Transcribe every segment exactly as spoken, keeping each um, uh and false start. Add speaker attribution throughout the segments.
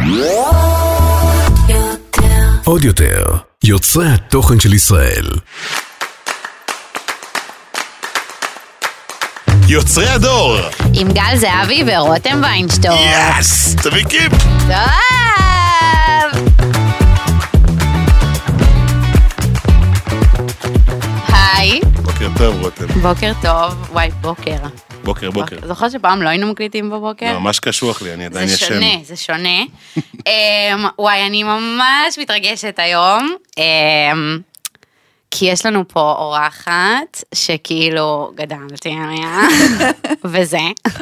Speaker 1: עוד יותר, יוצרי התוכן של ישראל.
Speaker 2: יוצרי הדור
Speaker 3: עם גל זהבי ורותם ויינשטור.
Speaker 2: יס, תביא קיפ.
Speaker 3: טוב. היי.
Speaker 2: בוקר טוב רותם.
Speaker 3: בוקר טוב. וואי, בוקר.
Speaker 2: בוקר בוקר.
Speaker 3: זוכר שפעם לא היינו מקליטים בבוקר?
Speaker 2: ממש קשוח לי, אני עדיין ישן.
Speaker 3: זה שונה, זה שונה. וואי, אני ממש מתרגשת היום. כי יש לנו פה אורחת שכאילו גדלתי עליה, וזה.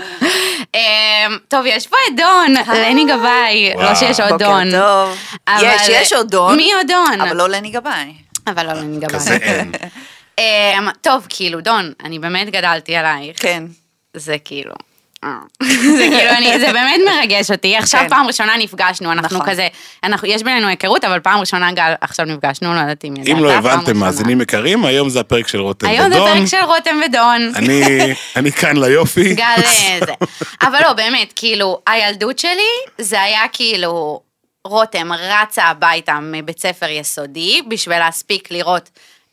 Speaker 3: טוב, יש פה את דון, לני גבאי, לא שיש עוד דון.
Speaker 4: בוקר טוב. יש, יש עוד דון.
Speaker 3: מי עוד דון?
Speaker 4: אבל לא לני גבאי.
Speaker 3: אבל לא לני גבאי.
Speaker 2: כזה אין.
Speaker 3: טוב, כאילו, דון, אני באמת גדלתי עלייך.
Speaker 4: כן.
Speaker 3: זה כאילו... זה כאילו, אני, זה באמת מרגש אותי. עכשיו פעם ראשונה נפגשנו, אנחנו כזה, אנחנו, יש בינינו היכרות, אבל פעם ראשונה גל, עכשיו נפגשנו, לא יודעת אם ידעת.
Speaker 2: אם לא הבנתם מאזינים יקרים, היום זה הפרק של רותם ודון.
Speaker 3: היום זה פרק של רותם ודון.
Speaker 2: אני, אני כאן ליופי.
Speaker 3: גל זה. אבל לא, באמת, כאילו, הילדות שלי, זה היה כאילו, רותם רצה הביתה מבית ספר יסודי, בשביל להספיק לראות,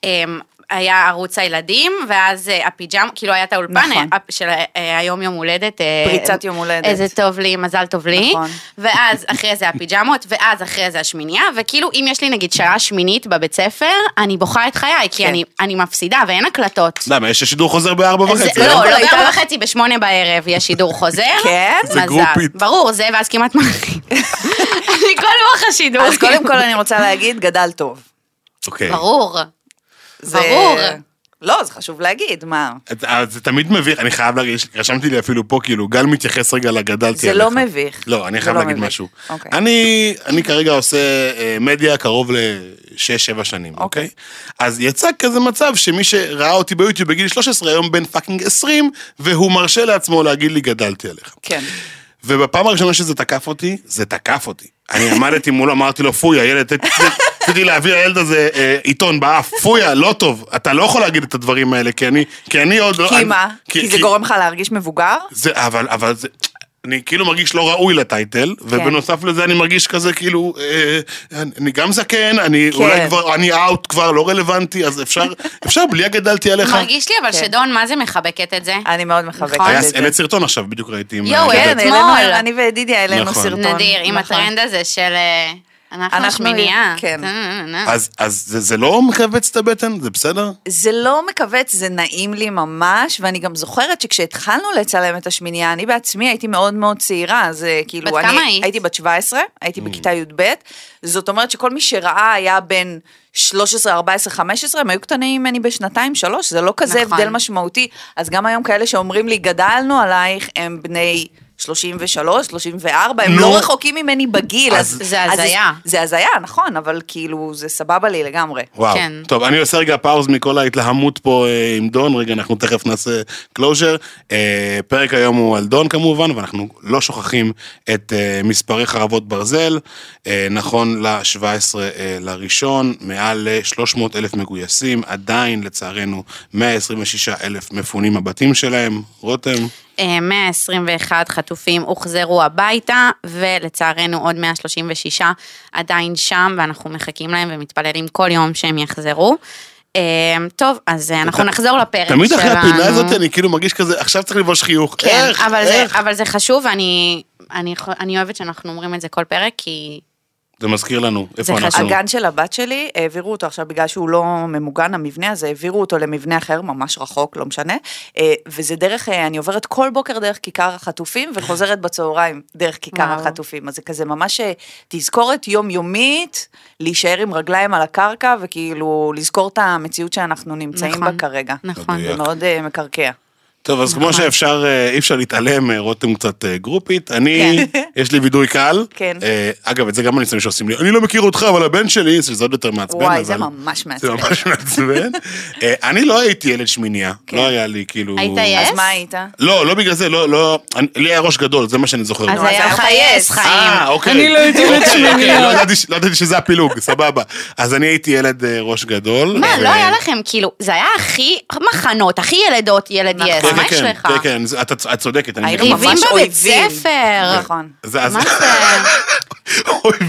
Speaker 3: היה ערוץ הילדים, ואז הפיג'ם, כאילו היה את האולפן של היום יום הולדת.
Speaker 4: פריצת יום הולדת.
Speaker 3: איזה טוב לי, מזל טוב לי.
Speaker 4: נכון.
Speaker 3: ואז אחרי זה הפיג'מות, ואז אחרי זה השמיניה, וכאילו אם יש לי נגיד שעה שמינית בבית ספר, אני בוכה את חיי, כי אני, אני מפסידה, ואין הקלטות.
Speaker 2: למה, יש שידור חוזר בארבע וחצי?
Speaker 3: לא, לא בארבע וחצי, בשמונה בערב יש שידור חוזר.
Speaker 4: כן?
Speaker 2: זה גרופית.
Speaker 3: ברור, זה, ואז כמעט מרחיב. אני כל לוח השידור.
Speaker 4: אז קודם כל אני רוצה להגיד, גדל טוב.
Speaker 2: אוקיי.
Speaker 3: ברור.
Speaker 4: זה...
Speaker 3: ברור.
Speaker 4: לא, זה חשוב להגיד, מה?
Speaker 2: זה תמיד מביך, אני חייב להגיד, רשמתי לי אפילו פה, כאילו, גל מתייחס רגע לגדלתי.
Speaker 4: זה לא מביך.
Speaker 2: לא, אני חייב להגיד משהו. אני כרגע עושה מדיה קרוב ל-שש שבע שנים, אוקיי? אז יצא כזה מצב שמי שראה אותי ביוטיוב בגיל שלוש עשרה, היום בן פאקינג עשרים, והוא מרשה לעצמו להגיד לי גדלתי עליך.
Speaker 4: כן.
Speaker 2: ובפעם הראשונה שזה תקף אותי, זה תקף אותי. אני עמדתי מולו, אמרתי לו, פוי, הילד, תתתי להביא הילד הזה עיתון באף, פויה, לא טוב, אתה לא יכול להגיד את הדברים האלה, כי אני, כי אני עוד לא...
Speaker 4: כי מה? כי זה גורם לך להרגיש מבוגר?
Speaker 2: זה, אבל, אבל זה... אני כאילו מרגיש לא ראוי לטייטל, ובנוסף לזה אני מרגיש כזה כאילו, אני גם זקן, אני אולי כבר, אני אאוט כבר, לא רלוונטי, אז אפשר, אפשר בלי הגדלתי עליך.
Speaker 3: מרגיש לי אבל שדון, מה זה מחבקת את זה?
Speaker 4: אני מאוד מחבקת את זה.
Speaker 2: העלית סרטון עכשיו, בדיוק ראיתי.
Speaker 3: יואו, אתמול.
Speaker 4: אני ודידי העלינו סרטון.
Speaker 3: נדיר, עם הטרנד הזה של... אנחנו שמיניה.
Speaker 4: כן.
Speaker 2: אז, אז זה, זה לא מקבץ את הבטן? זה בסדר?
Speaker 4: זה לא מקבץ, זה נעים לי ממש, ואני גם זוכרת שכשהתחלנו לצלם את השמיניה, אני בעצמי הייתי מאוד מאוד צעירה, אז כאילו...
Speaker 3: בת כמה היית?
Speaker 4: הייתי בת שבע עשרה, הייתי בכיתה י' ב', זאת אומרת שכל מי שראה היה בין שלוש עשרה, ארבע עשרה, חמש עשרה, הם היו קטנים ממני בשנתיים, שלוש, זה לא כזה הבדל משמעותי, אז גם היום כאלה שאומרים לי, גדלנו עלייך, הם בני... שלושים ושלוש, שלושים וארבע, הם לא רחוקים ממני בגיל.
Speaker 3: זה הזיה.
Speaker 4: זה הזיה, נכון, אבל כאילו זה סבבה לי לגמרי.
Speaker 2: וואו, טוב, אני עושה רגע פאוז מכל ההתלהמות פה עם דון, רגע אנחנו תכף נעשה קלוז'ר. פרק היום הוא על דון כמובן, ואנחנו לא שוכחים את מספרי חרבות ברזל, נכון ל-שבעה עשר לראשון, מעל ל-שלוש מאות אלף מגויסים, עדיין לצערנו מאה עשרים ושישה אלף מפונים הבתים שלהם, רותם?
Speaker 3: מאה עשרים ואחד חטופים הוחזרו הביתה, ולצערנו עוד מאה שלושים ושש עדיין שם, ואנחנו מחכים להם ומתפללים כל יום שהם יחזרו. טוב, אז אנחנו נחזור לפרק שלנו.
Speaker 2: תמיד אחרי הפינה הזאת אני כאילו מרגיש כזה, עכשיו צריך לבוש חיוך.
Speaker 3: כן, אבל זה חשוב, ואני אוהבת שאנחנו אומרים את זה כל פרק, כי...
Speaker 2: זה מזכיר לנו, איפה אנחנו?
Speaker 4: הגן של הבת שלי, העבירו אותו עכשיו, בגלל שהוא לא ממוגן, המבנה הזה, העבירו אותו למבנה אחר, ממש רחוק, לא משנה, וזה דרך, אני עוברת כל בוקר דרך כיכר החטופים, וחוזרת בצהריים דרך כיכר החטופים, אז זה כזה ממש תזכורת יומיומית, להישאר עם רגליים על הקרקע, וכאילו לזכור את המציאות שאנחנו נמצאים בה כרגע.
Speaker 3: נכון.
Speaker 4: זה מאוד מקרקע.
Speaker 2: טוב, אז כמו שאפשר, אי אפשר להתעלם, רותם קצת גרופית, אני, יש לי וידוי קל, אגב, את זה גם הניסים שעושים לי, אני לא מכיר אותך, אבל הבן שלי, שזה עוד יותר מעצבן,
Speaker 4: וואי, זה ממש מעצבן.
Speaker 2: זה ממש מעצבן. אני לא הייתי ילד שמיניה, לא היה לי כאילו...
Speaker 3: היית יס?
Speaker 4: אז מה היית?
Speaker 2: לא, לא בגלל זה, לא, לי היה ראש גדול, זה מה שאני זוכר.
Speaker 3: אז היה לך יס, חיים.
Speaker 2: אה, אוקיי.
Speaker 3: אני לא הייתי ילד שמיניה.
Speaker 2: לא ידעתי שזה הפילוג, סבבה. אז אני הייתי ילד ראש גדול.
Speaker 3: מה, לא היה לכם, כאילו, זה היה הכי מחנות, הכי ילדות, ילד יס. מה יש לך?
Speaker 2: כן, כן, את צודקת.
Speaker 3: ריבים בבית ספר.
Speaker 4: נכון.
Speaker 3: מה זה?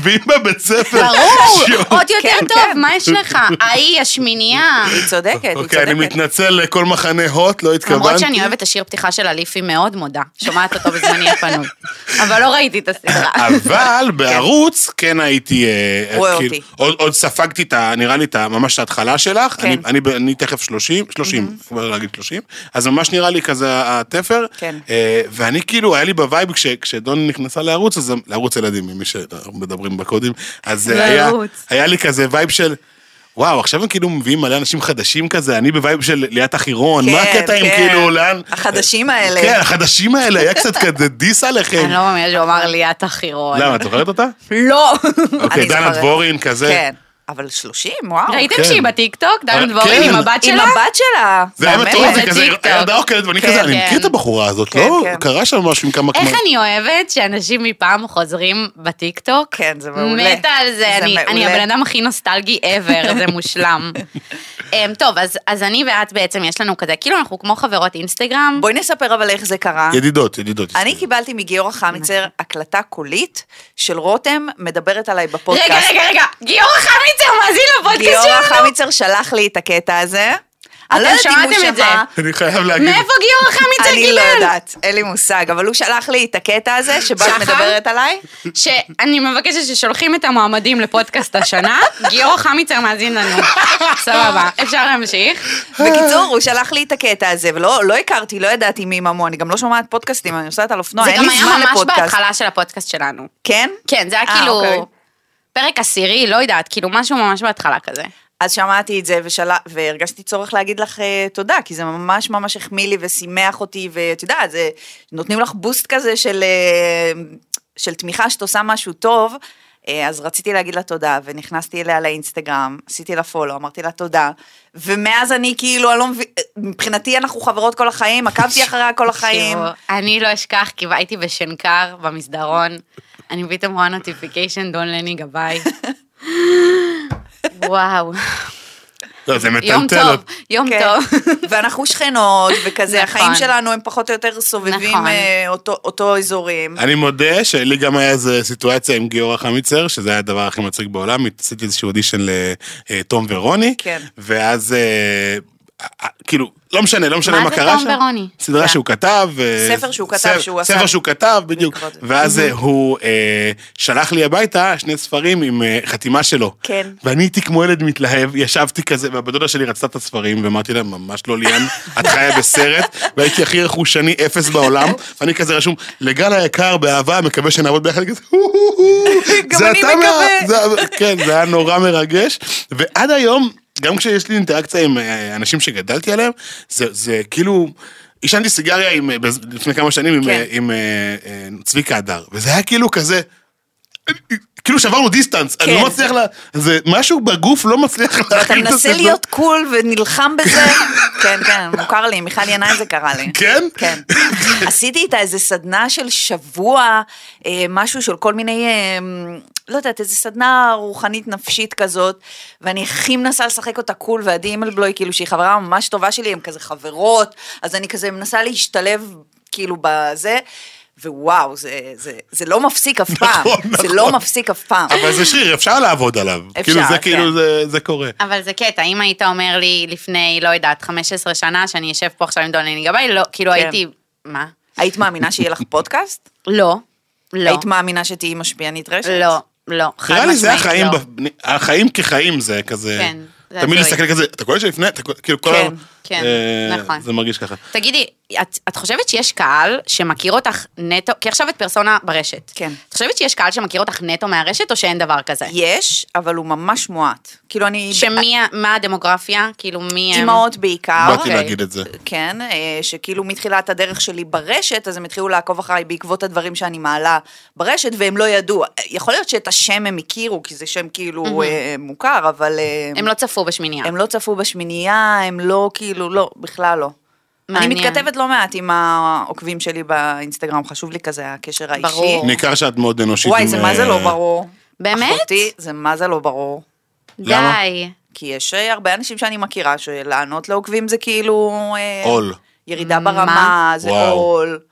Speaker 2: ואם בבית ספר...
Speaker 3: ברור,
Speaker 2: שיעור-
Speaker 3: עוד יותר
Speaker 4: כן,
Speaker 3: טוב,
Speaker 4: כן.
Speaker 3: מה יש לך? ההיא, השמינייה.
Speaker 4: היא צודקת, היא
Speaker 2: אוקיי, אני
Speaker 4: צודקת.
Speaker 2: מתנצל לכל מחנה הוט, לא התכוונתי.
Speaker 3: למרות שאני אוהבת את השיר פתיחה של אליפי מאוד מודה, שומעת אותו בזמני הפנוי. אבל לא ראיתי את הסדרה.
Speaker 2: אבל בערוץ כן הייתי... אה,
Speaker 4: רואה
Speaker 2: כאילו,
Speaker 4: אותי.
Speaker 2: עוד עוד ספגתי את ה... נראה לי את ה- ממש את ההתחלה שלך.
Speaker 4: כן.
Speaker 2: אני- אני ב- אני תכף שלושים, שלושים, כבר להגיד שלושים. אז ממש נראה לי כזה התפר.
Speaker 4: כן.
Speaker 2: אה, ואני כאילו, היה לי בווייב כש- כשדון נכנסה לערוץ, אז לערוץ ילדים, ממי שמדברים בקודים, אז אה, היה-
Speaker 3: לערוץ.
Speaker 2: היה לי כזה וייב של... וואו, עכשיו הם כאילו מביאים מלא אנשים חדשים כזה, אני בווייב של ליאת החירון, מה
Speaker 4: כן,
Speaker 2: הקטע עם
Speaker 4: כן.
Speaker 2: כאילו, לאן...
Speaker 4: החדשים האלה.
Speaker 2: כן, החדשים האלה, היה קצת כזה דיס עליכם.
Speaker 3: אני לא מאמינה שהוא אמר ליאת החירון.
Speaker 2: למה, את זוכרת אותה?
Speaker 3: לא.
Speaker 2: אוקיי,
Speaker 4: אני
Speaker 2: דנה
Speaker 4: זוכרת.
Speaker 2: דבורין כזה.
Speaker 4: כן, אבל שלושים, וואו.
Speaker 3: ראיתם
Speaker 2: כן.
Speaker 3: שהיא בטיקטוק? דנה
Speaker 2: כן.
Speaker 3: דבורין עם הבת
Speaker 4: עם
Speaker 3: שלה?
Speaker 4: הבת שלה.
Speaker 2: זה היה
Speaker 4: מהמם.
Speaker 2: מטורף,
Speaker 3: זה
Speaker 2: כזה,
Speaker 3: טיקטוק.
Speaker 2: היה דאו כאלה, ואני
Speaker 4: כן,
Speaker 2: כזה, אני
Speaker 3: כן.
Speaker 2: מכיר את הבחורה הזאת,
Speaker 4: כן,
Speaker 2: לא?
Speaker 4: כן.
Speaker 2: קרה שם משהו עם כמה...
Speaker 3: איך
Speaker 2: כמה-
Speaker 3: אני אוהבת שאנשים מפעם חוזרים בטיקטוק?
Speaker 4: כן, זה מעולה.
Speaker 3: מתה על זה,
Speaker 4: זה
Speaker 3: אני, אני
Speaker 4: מעולה.
Speaker 3: הבן אדם הכי נוסטלגי ever, זה מושלם. אמ, טוב, אז, אז אני ואת בעצם, יש לנו כזה, כאילו אנחנו כמו חברות אינסטגרם.
Speaker 4: בואי נספר אבל איך זה קרה.
Speaker 2: ידידות, ידידות.
Speaker 4: אני קיבלתי מגיורא חמיצר הקלטה קולית של רותם מדברת עליי בפודקאסט.
Speaker 3: רגע, רגע, רגע, גיורא חמיצר מאזין לפודקאסט
Speaker 4: גיורא
Speaker 3: שלנו.
Speaker 4: חמיצר שלח לי את הקטע הזה. אני לא יודעת אם הוא
Speaker 3: שמעתם את זה?
Speaker 4: שמע.
Speaker 2: אני חייב להגיד.
Speaker 3: מאיפה גיורא חמיצר
Speaker 4: אני לא
Speaker 3: קיבל?
Speaker 4: יודעת, אין לי מושג, אבל הוא שלח לי את הקטע הזה שבה את
Speaker 3: שחר?
Speaker 4: מדברת עליי.
Speaker 3: שאני מבקשת ששולחים את המועמדים לפודקאסט השנה, גיורא חמיצר מאזין לנו. סבבה, אפשר להמשיך?
Speaker 4: בקיצור, הוא שלח לי את הקטע הזה, ולא לא הכרתי, לא ידעתי מי ממו, אני גם לא שומעת פודקאסטים, אני נוסעת על אופנוע,
Speaker 3: זה
Speaker 4: אין
Speaker 3: גם
Speaker 4: לי
Speaker 3: היה
Speaker 4: זמן
Speaker 3: ממש
Speaker 4: לפודקאסט.
Speaker 3: בהתחלה של הפודקאסט שלנו.
Speaker 4: כן?
Speaker 3: כן, זה היה
Speaker 4: אה, אוקיי.
Speaker 3: כאילו פרק עשירי, לא יודעת, כאילו משהו ממש בהתחלה כזה.
Speaker 4: אז שמעתי את זה ושל... והרגשתי צורך להגיד לך אה, תודה, כי זה ממש ממש החמיא לי ושימח אותי, ואת יודעת, זה... נותנים לך בוסט כזה של, אה, של תמיכה שאת עושה משהו טוב, אה, אז רציתי להגיד לה תודה, ונכנסתי אליה לאינסטגרם, עשיתי לה פולו, אמרתי לה תודה, ומאז אני כאילו, אני לא מבין, מבחינתי אנחנו חברות כל החיים, עקבתי אחריה כל החיים.
Speaker 3: תראו, אני לא אשכח, כי הייתי בשנקר, במסדרון, אני פתאום רואה נוטיפיקיישן, דון לני גבאי. וואו,
Speaker 2: לא, זה
Speaker 3: יום
Speaker 2: מטלטל.
Speaker 3: טוב, יום
Speaker 4: כן.
Speaker 3: טוב.
Speaker 4: ואנחנו שכנות, וכזה,
Speaker 3: נכון.
Speaker 4: החיים שלנו הם פחות או יותר סובבים
Speaker 3: נכון.
Speaker 4: אה, אותו, אותו אזורים.
Speaker 2: אני מודה שלי גם היה איזו סיטואציה עם גיורא חמיצר, שזה היה הדבר הכי מצחיק בעולם, עשיתי איזשהו אודישן לתום ורוני,
Speaker 4: כן.
Speaker 2: ואז אה, אה, כאילו, לא משנה, לא משנה
Speaker 3: מה
Speaker 2: מה
Speaker 3: זה
Speaker 2: קרה
Speaker 3: תום ורוני?
Speaker 2: סדרה
Speaker 4: כן.
Speaker 2: שהוא כתב. אה,
Speaker 4: ספר שהוא כתב,
Speaker 2: ספר-
Speaker 4: שהוא עשה.
Speaker 2: ספר שהוא כתב, בדיוק.
Speaker 4: בעקבות זה.
Speaker 2: ואז אה, הוא אה, שלח לי הביתה שני ספרים עם אה, חתימה שלו.
Speaker 4: כן.
Speaker 2: ואני הייתי כמו ילד מתלהב, ישבתי כזה, והבדודה שלי רצתה את הספרים, ואמרתי לה, ממש לא ליאן, את חיה בסרט, והייתי הכי רכושני אפס בעולם, ואני כזה רשום, לגל היקר, באהבה, מקווה שנעבוד ביחד, כזה,
Speaker 4: גם
Speaker 2: זה
Speaker 4: אני
Speaker 2: אתה מה-
Speaker 4: מקווה.
Speaker 2: זה- כן, זה היה נורא מרגש, ועד היום, גם כשיש לי אינטראקציה עם אה, אנשים שגדלתי עליהם, זה, זה כאילו, עישנתי סיגריה עם, אה, בז- לפני כמה שנים עם,
Speaker 4: כן.
Speaker 2: אה, עם אה, אה, צביקה הדר, וזה היה כאילו כזה, כאילו שברנו דיסטנס, אני
Speaker 4: כן.
Speaker 2: לא מצליח לה, זה משהו בגוף לא מצליח
Speaker 4: ואתה
Speaker 2: להכיל את
Speaker 4: מנסה
Speaker 2: הסרטון.
Speaker 4: להיות קול ונלחם בזה. כן, כן, מוכר לי, מיכל ינאי זה קרה לי.
Speaker 2: כן?
Speaker 4: כן. עשיתי איתה איזה סדנה של שבוע, אה, משהו של כל מיני, אה, לא יודעת, איזה סדנה רוחנית נפשית כזאת, ואני הכי מנסה לשחק אותה קול, ועדי אימלבלוי, כאילו שהיא חברה ממש טובה שלי, הם כזה חברות, אז אני כזה מנסה להשתלב כאילו בזה, ווואו, זה, זה, זה לא מפסיק אף פעם, זה
Speaker 2: נכון.
Speaker 4: לא מפסיק אף פעם.
Speaker 2: אבל זה שריר, אפשר לעבוד עליו.
Speaker 4: אפשר,
Speaker 2: כאילו זה
Speaker 4: כן.
Speaker 2: כאילו זה- זה קורה.
Speaker 3: אבל זה קטע, אם היית אומר לי לפני, לא יודעת, חמש עשרה שנה, שאני אשב פה עכשיו עם דון לני גבאי, לא, כאילו
Speaker 4: כן.
Speaker 3: הייתי, מה?
Speaker 4: היית מאמינה שיהיה לך פודקאסט?
Speaker 3: לא, לא,
Speaker 4: היית מאמינה שתהיי משפיענית רשת?
Speaker 3: לא, לא, חד
Speaker 2: נראה לי זה
Speaker 3: משמעית
Speaker 2: החיים,
Speaker 3: לא.
Speaker 2: ב- החיים כחיים זה כזה,
Speaker 3: כן, זה
Speaker 2: תמיד
Speaker 3: הזוי.
Speaker 2: להסתכל כזה, אתה קורא שלפני, אתה קורא- כאילו כל
Speaker 4: כן,
Speaker 2: ה-
Speaker 3: כן,
Speaker 2: אה,
Speaker 3: נכון.
Speaker 2: זה מרגיש ככה.
Speaker 3: תגידי, את, את חושבת שיש קהל שמכיר אותך נטו, כי עכשיו את פרסונה ברשת.
Speaker 4: כן.
Speaker 3: את חושבת שיש קהל שמכיר אותך נטו מהרשת, או שאין דבר כזה?
Speaker 4: יש, אבל הוא ממש מועט. כאילו אני...
Speaker 3: שמי, ה- מה הדמוגרפיה? כאילו מי הם?
Speaker 4: אימהות בעיקר.
Speaker 2: באתי
Speaker 3: אוקיי.
Speaker 2: להגיד את זה.
Speaker 4: כן, אה, שכאילו מתחילת הדרך שלי ברשת, אז הם התחילו לעקוב אחריי בעקבות הדברים שאני מעלה ברשת, והם לא ידעו. יכול להיות שאת השם הם הכירו, כי זה שם כאילו אה, מוכר, אבל... אה,
Speaker 3: הם לא צפו בשמינייה.
Speaker 4: הם לא צפו בשמינייה, הם לא כאילו, לא, בכלל לא. אני
Speaker 3: מעניין.
Speaker 4: מתכתבת לא מעט עם העוקבים שלי באינסטגרם, חשוב לי כזה הקשר האישי.
Speaker 3: ברור.
Speaker 2: ניכר שאת מאוד אנושית.
Speaker 4: וואי,
Speaker 2: עם,
Speaker 4: זה מה זה לא
Speaker 2: אה,
Speaker 4: ברור.
Speaker 3: באמת?
Speaker 4: אחותי, זה מה זה לא ברור.
Speaker 2: למה?
Speaker 3: די.
Speaker 4: כי יש אה, הרבה אנשים שאני מכירה, שלענות לעוקבים זה כאילו... אה,
Speaker 2: עול.
Speaker 4: ירידה
Speaker 3: מה?
Speaker 4: ברמה, זה
Speaker 2: וואו.
Speaker 4: עול.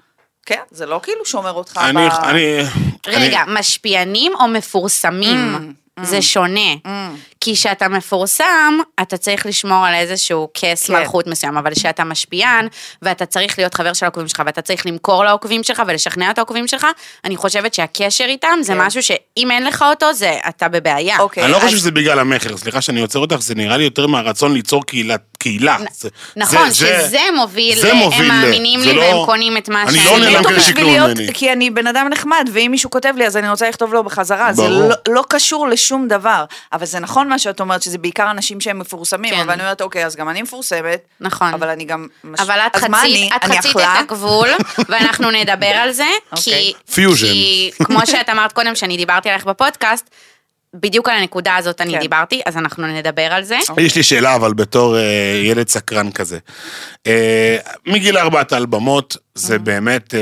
Speaker 4: כן, זה לא כאילו שומר אותך
Speaker 2: אני,
Speaker 4: ב...
Speaker 2: אני,
Speaker 3: רגע,
Speaker 2: אני,
Speaker 3: משפיענים או מפורסמים? זה שונה. כי כשאתה מפורסם, אתה צריך לשמור על איזשהו כס
Speaker 4: כן.
Speaker 3: מלכות מסוים, אבל כשאתה משפיען, ואתה צריך להיות חבר של העוקבים שלך, ואתה צריך למכור לעוקבים שלך, ולשכנע את העוקבים שלך, אני חושבת שהקשר איתם זה
Speaker 4: כן.
Speaker 3: משהו שאם אין לך אותו, זה אתה בבעיה.
Speaker 4: אוקיי,
Speaker 2: אני לא
Speaker 4: אז-
Speaker 2: חושב שזה בגלל המחר, סליחה שאני עוצר אותך, זה נראה לי יותר מהרצון ליצור קהילה. קהילה. זה-
Speaker 3: נכון,
Speaker 2: זה-
Speaker 3: שזה מוביל,
Speaker 2: זה מוביל
Speaker 3: הם
Speaker 2: ל-
Speaker 3: מאמינים
Speaker 2: זה
Speaker 3: לי
Speaker 2: לא-
Speaker 3: והם קונים את מה
Speaker 2: אני
Speaker 3: שאני...
Speaker 2: לא עונה
Speaker 4: אני
Speaker 2: למקרה
Speaker 4: אותו
Speaker 2: שיקנו
Speaker 4: בשביל להיות,
Speaker 2: ממני.
Speaker 4: כי אני בן אדם נחמד, ואם מישהו כותב לי, אז אני רוצה לכתוב לו בחזרה. זה
Speaker 2: ברור.
Speaker 4: לא, לא קשור לשום דבר. אבל זה נכון מה שאת אומרת, שזה בעיקר אנשים שהם מפורסמים,
Speaker 3: כן.
Speaker 4: אבל אני אומרת, אוקיי, אז גם אני מפורסמת.
Speaker 3: נכון.
Speaker 4: אבל אני גם... מש-
Speaker 3: אבל את
Speaker 4: אז מה
Speaker 3: חצית,
Speaker 4: אני?
Speaker 3: את
Speaker 4: אני
Speaker 3: חצית
Speaker 4: אכלה?
Speaker 3: את הגבול, ואנחנו נדבר על זה, כי...
Speaker 2: פיוז'ן.
Speaker 3: כי כמו שאת אמרת קודם, שאני דיברתי עליך בפודקאסט, בדיוק על הנקודה הזאת אני
Speaker 4: כן.
Speaker 3: דיברתי, אז אנחנו נדבר על זה.
Speaker 2: יש לי שאלה, אבל בתור אה, ילד סקרן כזה. אה, מגיל ארבעת האלבומות, זה באמת אה,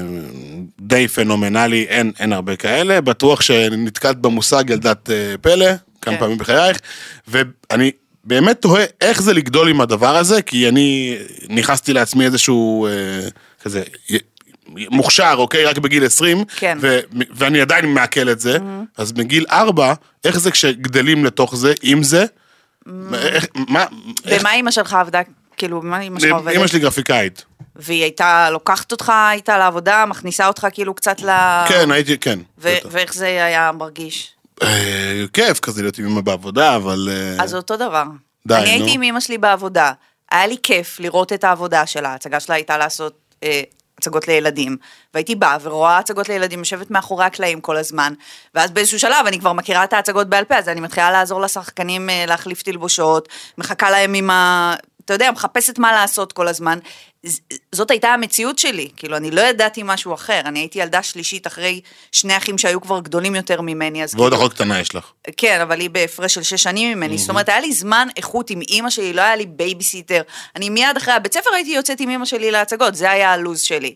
Speaker 2: די פנומנלי, אין, אין הרבה כאלה, בטוח שנתקלת במושג ילדת אה, פלא, כמה
Speaker 4: כן.
Speaker 2: פעמים בחייך, ואני באמת תוהה איך זה לגדול עם הדבר הזה, כי אני נכנסתי לעצמי איזשהו אה, כזה... מוכשר, אוקיי, רק בגיל עשרים,
Speaker 4: כן.
Speaker 2: ו- ואני עדיין מעכל את זה, אז בגיל ארבע, איך זה כשגדלים לתוך זה, עם זה, איך, מה, איך,
Speaker 4: במה אמא שלך עבדה? כאילו, במה אמא שלך עובדת?
Speaker 2: אמא שלי גרפיקאית,
Speaker 4: והיא הייתה לוקחת אותך, הייתה לעבודה, מכניסה אותך כאילו קצת ל...
Speaker 2: כן, הייתי, כן,
Speaker 4: ו-
Speaker 2: בטח.
Speaker 4: ואיך זה היה מרגיש?
Speaker 2: אה, כיף כזה להיות עם אמא בעבודה, אבל, אה,
Speaker 4: אז זה אותו דבר.
Speaker 2: די,
Speaker 4: אני
Speaker 2: נו.
Speaker 4: הייתי עם אמא שלי בעבודה, היה לי כיף לראות את העבודה שלה, ההצגה שלה הייתה לעשות אה, הצגות לילדים, והייתי באה ורואה הצגות לילדים, יושבת מאחורי הקלעים כל הזמן, ואז באיזשהו שלב אני כבר מכירה את ההצגות בעל פה, אז אני מתחילה לעזור לשחקנים אה, להחליף תלבושות, מחכה להם עם ה... אתה יודע, מחפשת מה לעשות כל הזמן. ז- זאת הייתה המציאות שלי, כאילו, אני לא ידעתי משהו אחר, אני הייתי ילדה שלישית אחרי שני אחים שהיו כבר גדולים יותר ממני, אז
Speaker 2: ועוד
Speaker 4: כאילו,
Speaker 2: אחות קטנה יש לך.
Speaker 4: כן, אבל היא בהפרש של שש שנים ממני, זאת אומרת, היה לי זמן איכות עם אימא שלי, לא היה לי בייביסיטר, אני מיד אחרי הבית ספר הייתי יוצאת עם אימא שלי להצגות, זה היה הלוז שלי,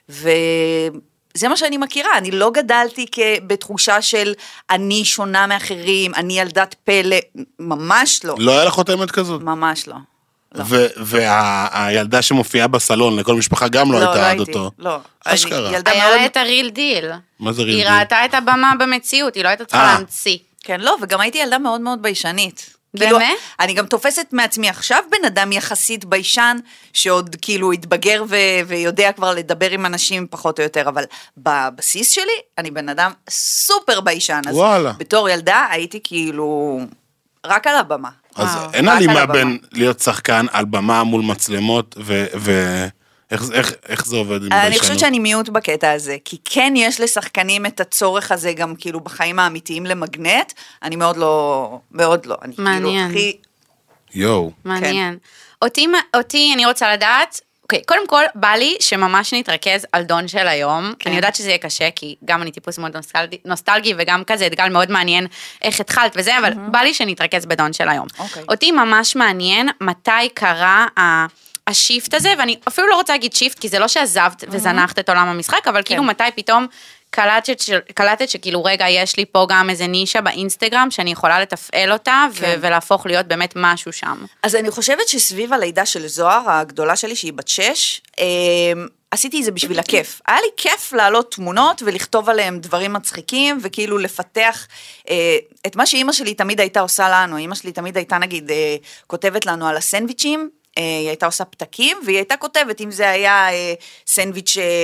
Speaker 4: וזה מה שאני מכירה, אני לא גדלתי כ- בתחושה של אני שונה מאחרים, אני ילדת פלא, ממש לא,
Speaker 2: לא היה לך חותמת כזאת?
Speaker 4: ממש לא. לא.
Speaker 2: והילדה שמופיעה בסלון, לכל משפחה גם לא הייתה עד
Speaker 4: הייתי,
Speaker 2: אותו.
Speaker 4: לא.
Speaker 2: אשכרה.
Speaker 4: אני ילדה
Speaker 3: היה
Speaker 4: מאוד...
Speaker 3: לה את הריל דיל.
Speaker 2: מה זה ריל
Speaker 3: היא
Speaker 2: דיל?
Speaker 3: ראתה את הבמה במציאות, היא לא הייתה צריכה
Speaker 2: אה.
Speaker 3: להמציא.
Speaker 4: כן, לא, וגם הייתי ילדה מאוד מאוד ביישנית.
Speaker 3: באמת?
Speaker 4: כאילו, אני גם תופסת מעצמי עכשיו בן אדם יחסית ביישן, שעוד כאילו התבגר ו- ויודע כבר לדבר עם אנשים פחות או יותר, אבל בבסיס שלי, אני בן אדם סופר ביישן. אז
Speaker 2: וואלה.
Speaker 4: בתור ילדה הייתי כאילו רק על הבמה.
Speaker 2: אז
Speaker 3: וואו.
Speaker 2: אין
Speaker 4: רק
Speaker 2: הלימה
Speaker 4: על הבמה.
Speaker 2: בין להיות שחקן על במה מול מצלמות, ואיך זה עובד עם ביישנות?
Speaker 4: אני חושבת שאני מיעוט בקטע הזה, כי כן יש לשחקנים את הצורך הזה גם כאילו בחיים האמיתיים למגנט, אני מאוד לא, מאוד לא. אני
Speaker 3: מעניין.
Speaker 4: כאילו הכי...
Speaker 2: יואו.
Speaker 3: מעניין. אותי, אותי, אני רוצה לדעת, אוקיי, קודם כל, בא לי שממש נתרכז על דון של היום.
Speaker 4: כן.
Speaker 3: אני יודעת שזה יהיה קשה, כי גם אני טיפוס מאוד נוסטלגי, נוסטלגי וגם כזה אתגל מאוד מעניין איך התחלת וזה, אבל בא לי שנתרכז בדון של היום.
Speaker 4: אוקיי.
Speaker 3: אותי ממש מעניין מתי קרה ה... השיפט הזה, ואני אפילו לא רוצה להגיד שיפט, כי זה לא שעזבת וזנחת את עולם המשחק, אבל כאילו מתי פתאום קלטת, ש... קלטת שכאילו רגע, יש לי פה גם איזה נישה באינסטגרם, שאני יכולה לתפעל אותה,
Speaker 4: כן.
Speaker 3: ו... ולהפוך להיות באמת משהו שם.
Speaker 4: אז אני חושבת שסביב הלידה של זוהר, הגדולה שלי, שהיא בת שש, אה, עשיתי את זה בשביל הכיף. היה לי כיף להעלות תמונות ולכתוב עליהם דברים מצחיקים, וכאילו לפתח אה, את מה שאימא שלי תמיד הייתה עושה לנו. אימא שלי תמיד הייתה, נגיד, אה, כותבת לנו על הסנדוויצ'ים, אה, היא הייתה עושה פתקים, והיא הייתה כותבת, אם זה היה אה, סנדוויץ' אה,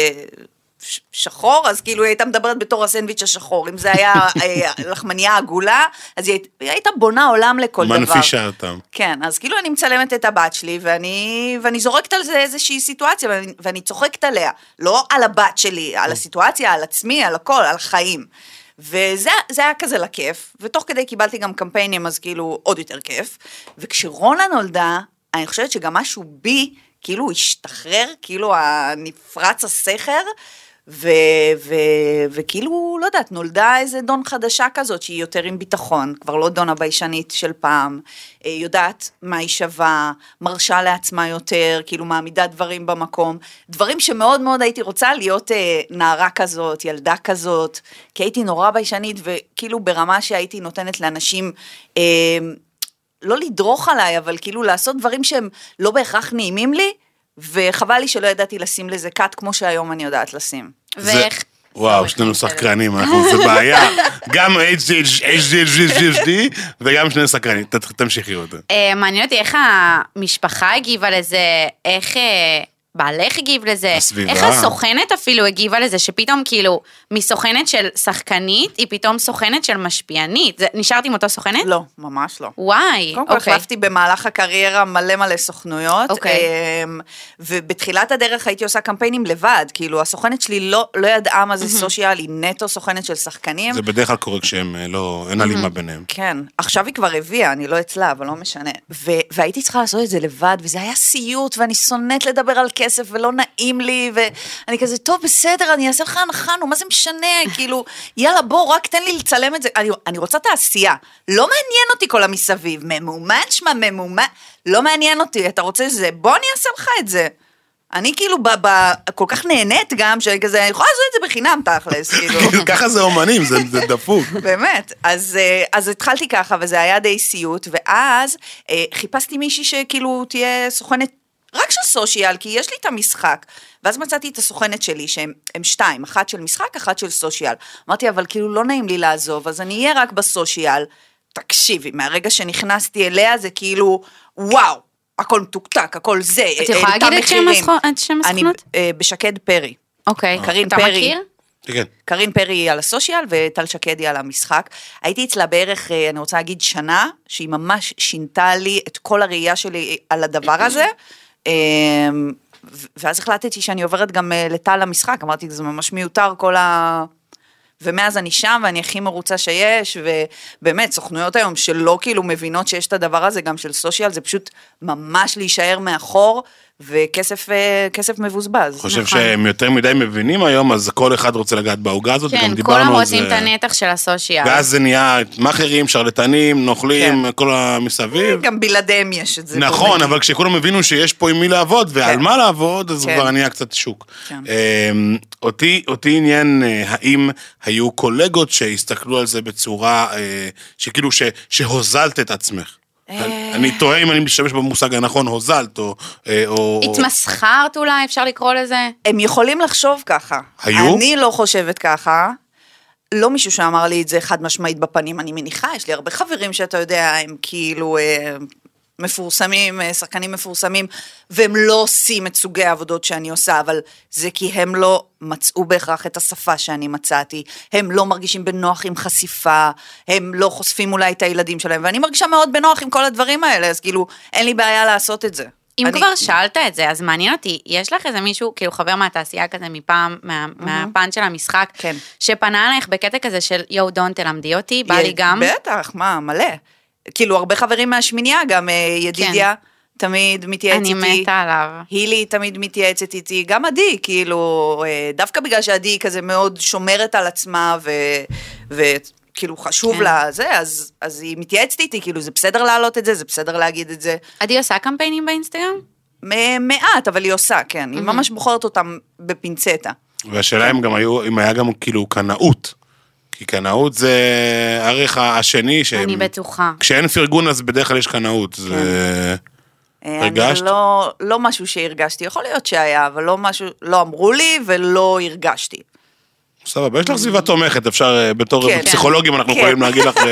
Speaker 4: ש- שחור, אז כאילו היא הייתה מדברת בתור הסנדוויץ' השחור. אם זה היה אה, לחמניה עגולה, אז היא, היית- היא הייתה בונה עולם לכל דבר.
Speaker 2: מנפישה אותם.
Speaker 4: כן, אז כאילו אני מצלמת את הבת שלי, ואני, ואני זורקת על זה איזושהי סיטואציה, ואני, ואני צוחקת עליה, לא על הבת שלי, על הסיטואציה, על עצמי, על הכל, על החיים. וזה זה היה כזה לכיף, ותוך כדי קיבלתי גם קמפיינים, אז כאילו עוד יותר כיף. וכשרונה נולדה, אני חושבת שגם משהו בי, כאילו הוא השתחרר, כאילו נפרץ הסכר, ו- ו- וכאילו, לא יודעת, נולדה איזה דון חדשה כזאת, שהיא יותר עם ביטחון, כבר לא דון הביישנית של פעם, אה, יודעת מה היא שווה, מרשה לעצמה יותר, כאילו מעמידה דברים במקום, דברים שמאוד מאוד הייתי רוצה להיות אה, נערה כזאת, ילדה כזאת, כי הייתי נורא ביישנית, וכאילו ברמה שהייתי נותנת לאנשים, אה, לא לדרוך עליי, אבל כאילו לעשות דברים שהם לא בהכרח נעימים לי, וחבל לי שלא ידעתי לשים לזה קאט כמו שהיום אני יודעת לשים.
Speaker 3: ואיך...
Speaker 2: וואו, שנינו שחקנים, אנחנו, זה בעיה. גם אייץ' די אייץ' די וגם שני שחקנים, תמשיכי אותה.
Speaker 3: מעניין אותי איך המשפחה הגיבה לזה, איך בעלך הגיב לזה,
Speaker 2: הסביבה.
Speaker 3: איך הסוכנת אפילו הגיבה לזה, שפתאום כאילו, מסוכנת של שחקנית, היא פתאום סוכנת של משפיענית. זה, נשארת עם אותו סוכנת?
Speaker 4: לא, ממש לא.
Speaker 3: וואי,
Speaker 4: קודם כל
Speaker 3: אוקיי.
Speaker 4: החלפתי במהלך הקריירה מלא מלא סוכנויות,
Speaker 3: אוקיי.
Speaker 4: אמ, ובתחילת הדרך הייתי עושה קמפיינים לבד, כאילו הסוכנת שלי לא, לא ידעה מה זה סושיאל, היא נטו סוכנת של שחקנים.
Speaker 2: זה בדרך כלל קורה כשהם לא, אין הלימה ביניהם.
Speaker 4: כן, עכשיו היא כבר הביאה, אני לא אצלה, אבל לא משנה. ו- והייתי צריכה לעשות את זה לבד, וזה היה סיוט, ואני שונאת לדבר על כסף, ולא נעים לי, ואני כזה, טוב, בסדר, אני אעשה לך הנחה, נו, מה זה משנה? כאילו, יאללה, בוא, רק תן לי לצלם את זה. אני, אני רוצה תעשייה. לא מעניין אותי כל המסביב. ממומן, שמה, ממומן. לא מעניין אותי, אתה רוצה זה, בוא אני אעשה לך את זה. אני כאילו ב, ב, כל כך נהנית גם, שאני כזה, אני יכולה לעשות את זה בחינם תכלס, כאילו.
Speaker 2: ככה זה אומנים, זה, זה דפוק.
Speaker 4: באמת. אז, אז התחלתי ככה, וזה היה די סיוט, ואז חיפשתי מישהי שכאילו תהיה סוכנת רק של סושיאל, כי יש לי את המשחק. ואז מצאתי את הסוכנת שלי, שהם שתיים, אחת של משחק, אחת של סושיאל. אמרתי, אבל כאילו לא נעים לי לעזוב, אז אני אהיה רק בסושיאל. תקשיבי, מהרגע שנכנסתי אליה, זה כאילו, וואו, הכל מתוקתק, הכל זה.
Speaker 3: את יכולה להגיד את שם הסוכנות?
Speaker 4: אני בשקד פרי.
Speaker 3: אוקיי,
Speaker 4: קרין
Speaker 3: אתה
Speaker 4: פרי.
Speaker 3: מכיר?
Speaker 2: כן.
Speaker 4: קרין פרי היא על הסושיאל, וטל שקדי על המשחק. הייתי אצלה בערך, אני רוצה להגיד, שנה, שהיא ממש שינתה לי את כל הראייה שלי על הדבר הזה, ואז החלטתי שאני עוברת גם לטל למשחק, אמרתי, זה ממש מיותר כל ה... ומאז אני שם, ואני הכי מרוצה שיש, ובאמת, סוכנויות היום שלא כאילו מבינות שיש את הדבר הזה, גם של סושיאל, זה פשוט ממש להישאר מאחור, וכסף כסף מבוזבז.
Speaker 2: אני חושב שהם יותר מדי מבינים היום, אז כל אחד רוצה לגעת בעוגה הזאת,
Speaker 3: כן, כולם רוצים את הנתח של הסושיאל.
Speaker 2: ואז זה נהיה מאחרים, שרלטנים, נוכלים, כל המסביב.
Speaker 4: גם בלעדיהם יש את זה.
Speaker 2: נכון, אבל כשכולם הבינו שיש פה עם מי לעבוד, ועל מה לעבוד, אז כבר נהיה קצת שוק. אותי עניין, האם היו קולגות שהסתכלו על זה בצורה, שכאילו שהוזלת את עצמך? אני טועה אם אני משתמש במושג הנכון, הוזלת או...
Speaker 3: התמסחרת אולי, אפשר לקרוא לזה?
Speaker 4: הם יכולים לחשוב ככה.
Speaker 2: היו?
Speaker 4: אני לא חושבת ככה. לא מישהו שאמר לי את זה חד משמעית בפנים, אני מניחה, יש לי הרבה חברים שאתה יודע, הם כאילו מפורסמים, שחקנים מפורסמים, והם לא עושים את סוגי העבודות שאני עושה, אבל זה כי הם לא מצאו בהכרח את השפה שאני מצאתי, הם לא מרגישים בנוח עם חשיפה, הם לא חושפים אולי את הילדים שלהם, ואני מרגישה מאוד בנוח עם כל הדברים האלה, אז כאילו, אין לי בעיה לעשות את זה.
Speaker 3: אם
Speaker 4: אני...
Speaker 3: כבר שאלת את זה, אז מעניין אותי, יש לך איזה מישהו, כאילו חבר מהתעשייה כזה מפעם, מה, mm-hmm. מהפן של המשחק,
Speaker 4: כן.
Speaker 3: שפנה עליך בקטע כזה של יו דון תלמדי אותי, בא לי גם.
Speaker 4: בטח, מה, מלא. כאילו, הרבה חברים מהשמיניה, גם ידידיה, כן. תמיד מתייעץ
Speaker 3: אני
Speaker 4: איתי.
Speaker 3: אני מתה עליו.
Speaker 4: הילי תמיד מתייעצת איתי, גם עדי, כאילו, דווקא בגלל שעדי כזה מאוד שומרת על עצמה, ו... ו... כאילו חשוב כן. לה זה, אז, אז היא מתייעצת איתי, כאילו זה בסדר להעלות את זה, זה בסדר להגיד את זה.
Speaker 3: עדי עושה קמפיינים באינסטגרם?
Speaker 4: מעט, אבל היא עושה, כן. Mm-hmm. היא ממש בוחרת אותם בפינצטה.
Speaker 2: והשאלה כן. אם גם היו, אם היה גם כאילו קנאות. כי קנאות זה הערך השני. שהם,
Speaker 3: אני בטוחה.
Speaker 2: כשאין פרגון אז בדרך כלל יש קנאות. כן. זה... הרגשת?
Speaker 4: לא, לא משהו שהרגשתי. יכול להיות שהיה, אבל לא משהו, לא אמרו לי ולא הרגשתי.
Speaker 2: סבבה, יש לך סביבה תומכת, אפשר בתור פסיכולוגים, אנחנו יכולים להגיד לך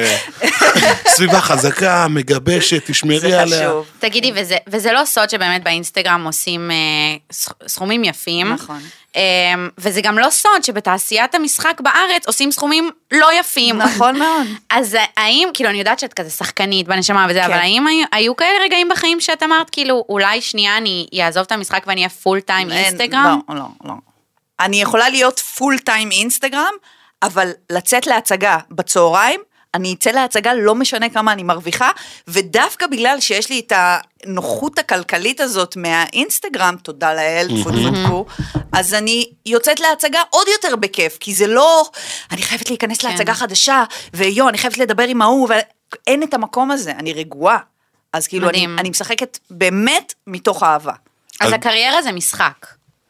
Speaker 2: סביבה חזקה, מגבשת, תשמרי עליה.
Speaker 3: תגידי, וזה לא סוד שבאמת באינסטגרם עושים סכומים יפים,
Speaker 4: נכון.
Speaker 3: וזה גם לא סוד שבתעשיית המשחק בארץ עושים סכומים לא יפים.
Speaker 4: נכון מאוד.
Speaker 3: אז האם, כאילו אני יודעת שאת כזה שחקנית בנשמה וזה, אבל האם היו כאלה רגעים בחיים שאת אמרת, כאילו אולי שנייה אני אעזוב את המשחק ואני אהיה פול טיים אינסטגרם?
Speaker 4: לא, לא, לא. אני יכולה להיות פול טיים אינסטגרם, אבל לצאת להצגה בצהריים, אני אצא להצגה לא משנה כמה אני מרוויחה, ודווקא בגלל שיש לי את הנוחות הכלכלית הזאת מהאינסטגרם, תודה לאל, תפו תפו, אז אני יוצאת להצגה עוד יותר בכיף, כי זה לא, אני חייבת להיכנס להצגה חדשה, ויו, אני חייבת לדבר עם ההוא, ואין את המקום הזה, אני רגועה. אז כאילו אני, אני משחקת באמת מתוך אהבה.
Speaker 3: אז הקריירה זה משחק.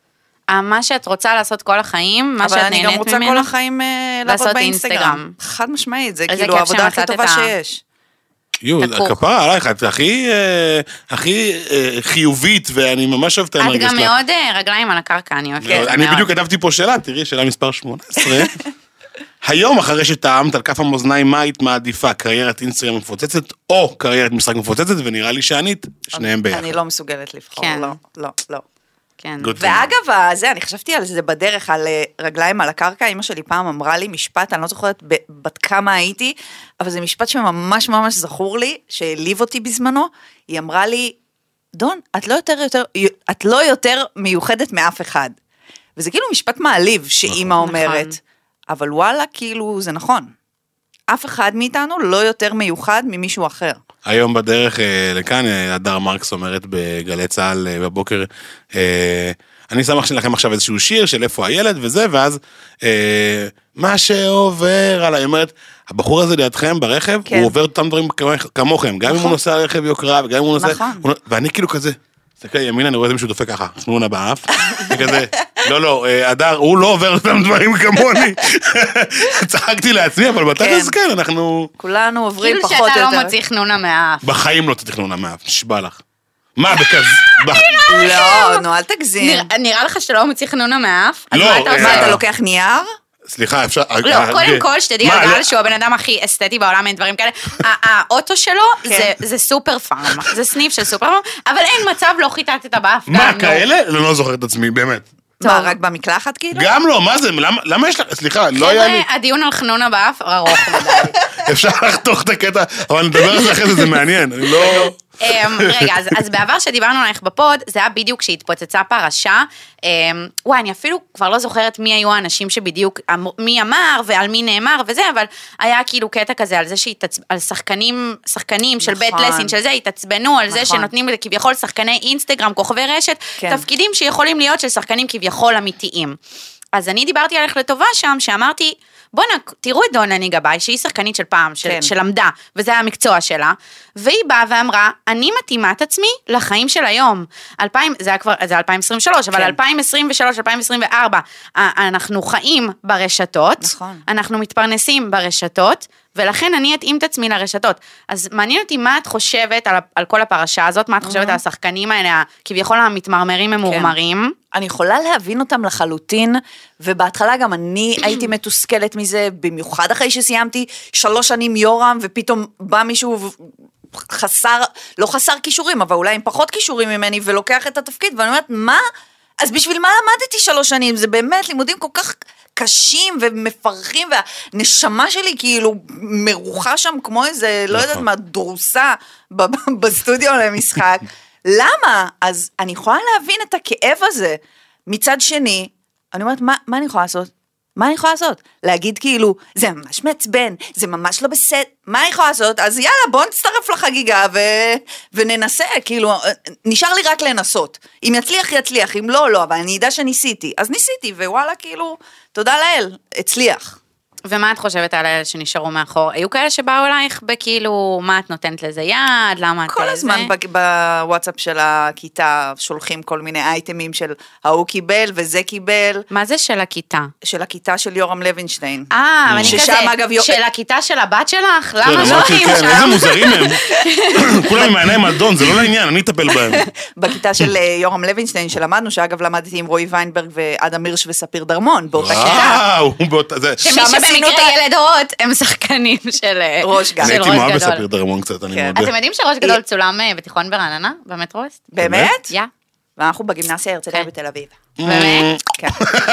Speaker 3: מה שאת רוצה לעשות כל החיים, מה שאת נהנית ממנו.
Speaker 4: אבל אני גם רוצה כל החיים לעבוד באינסטגרם. חד משמעית, זה כאילו העבודה הכי טובה שיש.
Speaker 2: יו, הכפרה עלייך, את הכי, הכי חיובית, ואני ממש אוהב את האנרגיה
Speaker 3: את
Speaker 2: שלך.
Speaker 3: גם מאוד רגליים על הקרקע, אני אוהבת.
Speaker 2: אני בדיוק כתבתי פה שאלה, תראי, שאלה מספר שמונה עשרה. היום, אחרי שטעמת על כף המאזניים, מה היית מעדיפה? קריירת אינסטגרם מפוצצת, או קריירת משחק מפוצצת, ונראה לי שענית, שניהם ביחד.
Speaker 4: אני לא מסוגלת לבחור, לא, לא, לא.
Speaker 3: כן.
Speaker 4: ואגב, זה, אני חשבתי על זה בדרך, על רגליים על הקרקע, אמא שלי פעם אמרה לי משפט, אני לא זוכרת בת כמה הייתי, אבל זה משפט שממש ממש זכור לי, שהעליב אותי בזמנו, היא אמרה לי, דון, את לא יותר, יותר, את לא יותר מיוחדת מאף אחד. וזה כאילו משפט מעליב, שאמא אומרת, אבל וואלה, כאילו, זה נכון. אף אחד מאיתנו לא יותר מיוחד ממישהו אחר.
Speaker 2: היום בדרך לכאן, הדר מרקס אומרת בגלי צהל בבוקר, אני שמח לכם עכשיו איזשהו שיר של איפה הילד וזה, ואז מה שעובר עליי, אומרת, הבחור הזה לידכם ברכב, הוא עובר אותם דברים כמוכם, גם אם הוא נוסע רכב יוקרה, וגם אם הוא נוסע, ואני כאילו כזה, תסתכל ימין, אני רואה את זה מישהו דופק ככה, חנונה באף, וכזה, לא, לא, הדר, הוא לא עובר אותם דברים כמוני. צחקתי לעצמי, אבל בתכלס כן, אנחנו...
Speaker 4: כולנו עוברים פחות או יותר.
Speaker 3: כאילו שאתה לא מוציא חנונה מהאף.
Speaker 2: בחיים לא תוציא חנונה מהאף, נשבע לך. מה, בכזה...
Speaker 4: לא, נו, אל תגזים.
Speaker 3: נראה לך שאתה לא מוציא חנונה מהאף?
Speaker 2: לא.
Speaker 4: מה, אתה לוקח נייר?
Speaker 2: סליחה, אפשר...
Speaker 3: לא, קודם כל, שתדעי על גל שהוא הבן אדם הכי אסתטי בעולם, אין דברים כאלה. האוטו שלו זה סופר פארם, זה סניף של סופר פארם, אבל אין מצב לא חיטטת באף.
Speaker 2: מה, כאלה? לא זוכר את עצמי, באמת.
Speaker 4: מה, רק במקלחת כאילו?
Speaker 2: גם לא, מה זה? למה יש לך... סליחה, לא היה לי...
Speaker 3: חבר'ה, הדיון על חנונה באף ארוך מדי.
Speaker 2: אפשר לחתוך את הקטע, אבל נדבר על זה אחרי זה, זה מעניין, אני לא...
Speaker 3: רגע, אז בעבר שדיברנו עליך בפוד, זה היה בדיוק כשהתפוצצה פרשה, וואי, אני אפילו כבר לא זוכרת מי היו האנשים שבדיוק, מי אמר ועל מי נאמר וזה, אבל היה כאילו קטע כזה על זה על שחקנים, שחקנים של בית לסין, של זה, התעצבנו על זה שנותנים כביכול שחקני אינסטגרם, כוכבי רשת, תפקידים שיכולים להיות של שחקנים כביכול אמיתיים. אז אני דיברתי עליך לטובה שם, שאמרתי, בוא'נה, תראו את דונה גבאי, שהיא שחקנית של פעם, של, שלמדה, וזה המקצוע שלה, והיא באה ואמרה, אני מתאימה את עצמי לחיים של היום. אלפיים, זה היה כבר, זה אלפיים עשרים ושלוש, אבל אלפיים עשרים ושלוש, אלפיים עשרים וארבע, אנחנו חיים ברשתות,
Speaker 4: נכון.
Speaker 3: אנחנו מתפרנסים ברשתות, ולכן אני אתאים את עצמי לרשתות. אז מעניין אותי מה את חושבת על, על כל הפרשה הזאת, מה את חושבת על השחקנים האלה, כביכול המתמרמרים ממורמרים.
Speaker 4: אני יכולה להבין אותם לחלוטין, ובהתחלה גם אני הייתי מתוסכלת מזה, במיוחד אחרי שסיימתי שלוש שנים יורם, ופתאום בא מישהו חסר, לא חסר כישורים, אבל אולי עם פחות כישורים ממני, ולוקח את התפקיד, ואני אומרת, מה? אז בשביל מה למדתי שלוש שנים? זה באמת לימודים כל כך קשים ומפרחים, והנשמה שלי כאילו מרוחה שם כמו איזה, לא יודעת מה, דרוסה בסטודיו למשחק. למה? אז אני יכולה להבין את הכאב הזה. מצד שני, אני אומרת, מה, מה אני יכולה לעשות? מה אני יכולה לעשות? להגיד כאילו, זה ממש מעצבן, זה ממש לא בסדר, מה אני יכולה לעשות? אז יאללה, בוא נצטרף לחגיגה ו... וננסה, כאילו, נשאר לי רק לנסות. אם יצליח, יצליח, אם לא, לא, אבל אני יודע שניסיתי. אז ניסיתי, ווואלה, כאילו, תודה לאל, הצליח.
Speaker 3: ומה את חושבת על אלה שנשארו מאחור? היו כאלה שבאו אלייך בכאילו, מה את נותנת לזה יד? למה את...
Speaker 4: כל הזמן בוואטסאפ של הכיתה שולחים כל מיני אייטמים של ההוא קיבל וזה קיבל.
Speaker 3: מה זה של הכיתה?
Speaker 4: של הכיתה של יורם לוינשטיין.
Speaker 3: אה, אני כזה, של הכיתה של הבת שלך? למה שולחים שם?
Speaker 2: איזה מוזרים הם. כולם עם העיניים על דון, זה לא לעניין, אני אטפל בהם.
Speaker 4: בכיתה של יורם לוינשטיין שלמדנו, שאגב למדתי עם רועי ויינברג ואדם הירש וספיר דרמון, באותה כיתה.
Speaker 3: במקרה ילד הוט, הם שחקנים של
Speaker 4: ראש גדול.
Speaker 2: הייתי מאוהב בספיר דרמון קצת, אני מודה.
Speaker 3: אתם יודעים שראש גדול צולם בתיכון ברעננה, במטרוסט?
Speaker 4: באמת?
Speaker 3: יא.
Speaker 4: ואנחנו בגימנסיה הרצליה בתל אביב.
Speaker 3: באמת?
Speaker 4: כן.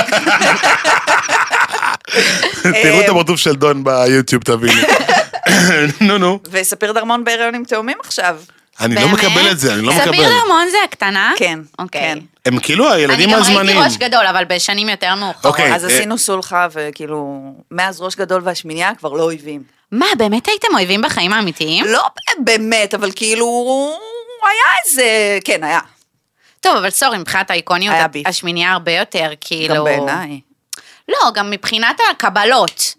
Speaker 2: תראו את המוטוף של דון ביוטיוב, תבינו. נו, נו.
Speaker 4: וספיר דרמון בהיריון עם תאומים עכשיו.
Speaker 2: אני לא מקבל את זה, אני לא מקבל.
Speaker 3: ספיר דרמון זה הקטנה?
Speaker 4: כן.
Speaker 3: אוקיי.
Speaker 2: הם כאילו הילדים הזמניים.
Speaker 3: אני גם ראיתי ראש גדול, אבל בשנים יותר מאוחרות.
Speaker 4: אז עשינו סולחה, וכאילו, מאז ראש גדול והשמיניה כבר לא אויבים.
Speaker 3: מה, באמת הייתם אויבים בחיים האמיתיים?
Speaker 4: לא באמת, אבל כאילו, היה איזה, כן, היה.
Speaker 3: טוב, אבל סורי, מבחינת האיקוניות, השמיניה הרבה יותר, כאילו...
Speaker 4: גם בעיניי.
Speaker 3: לא, גם מבחינת הקבלות.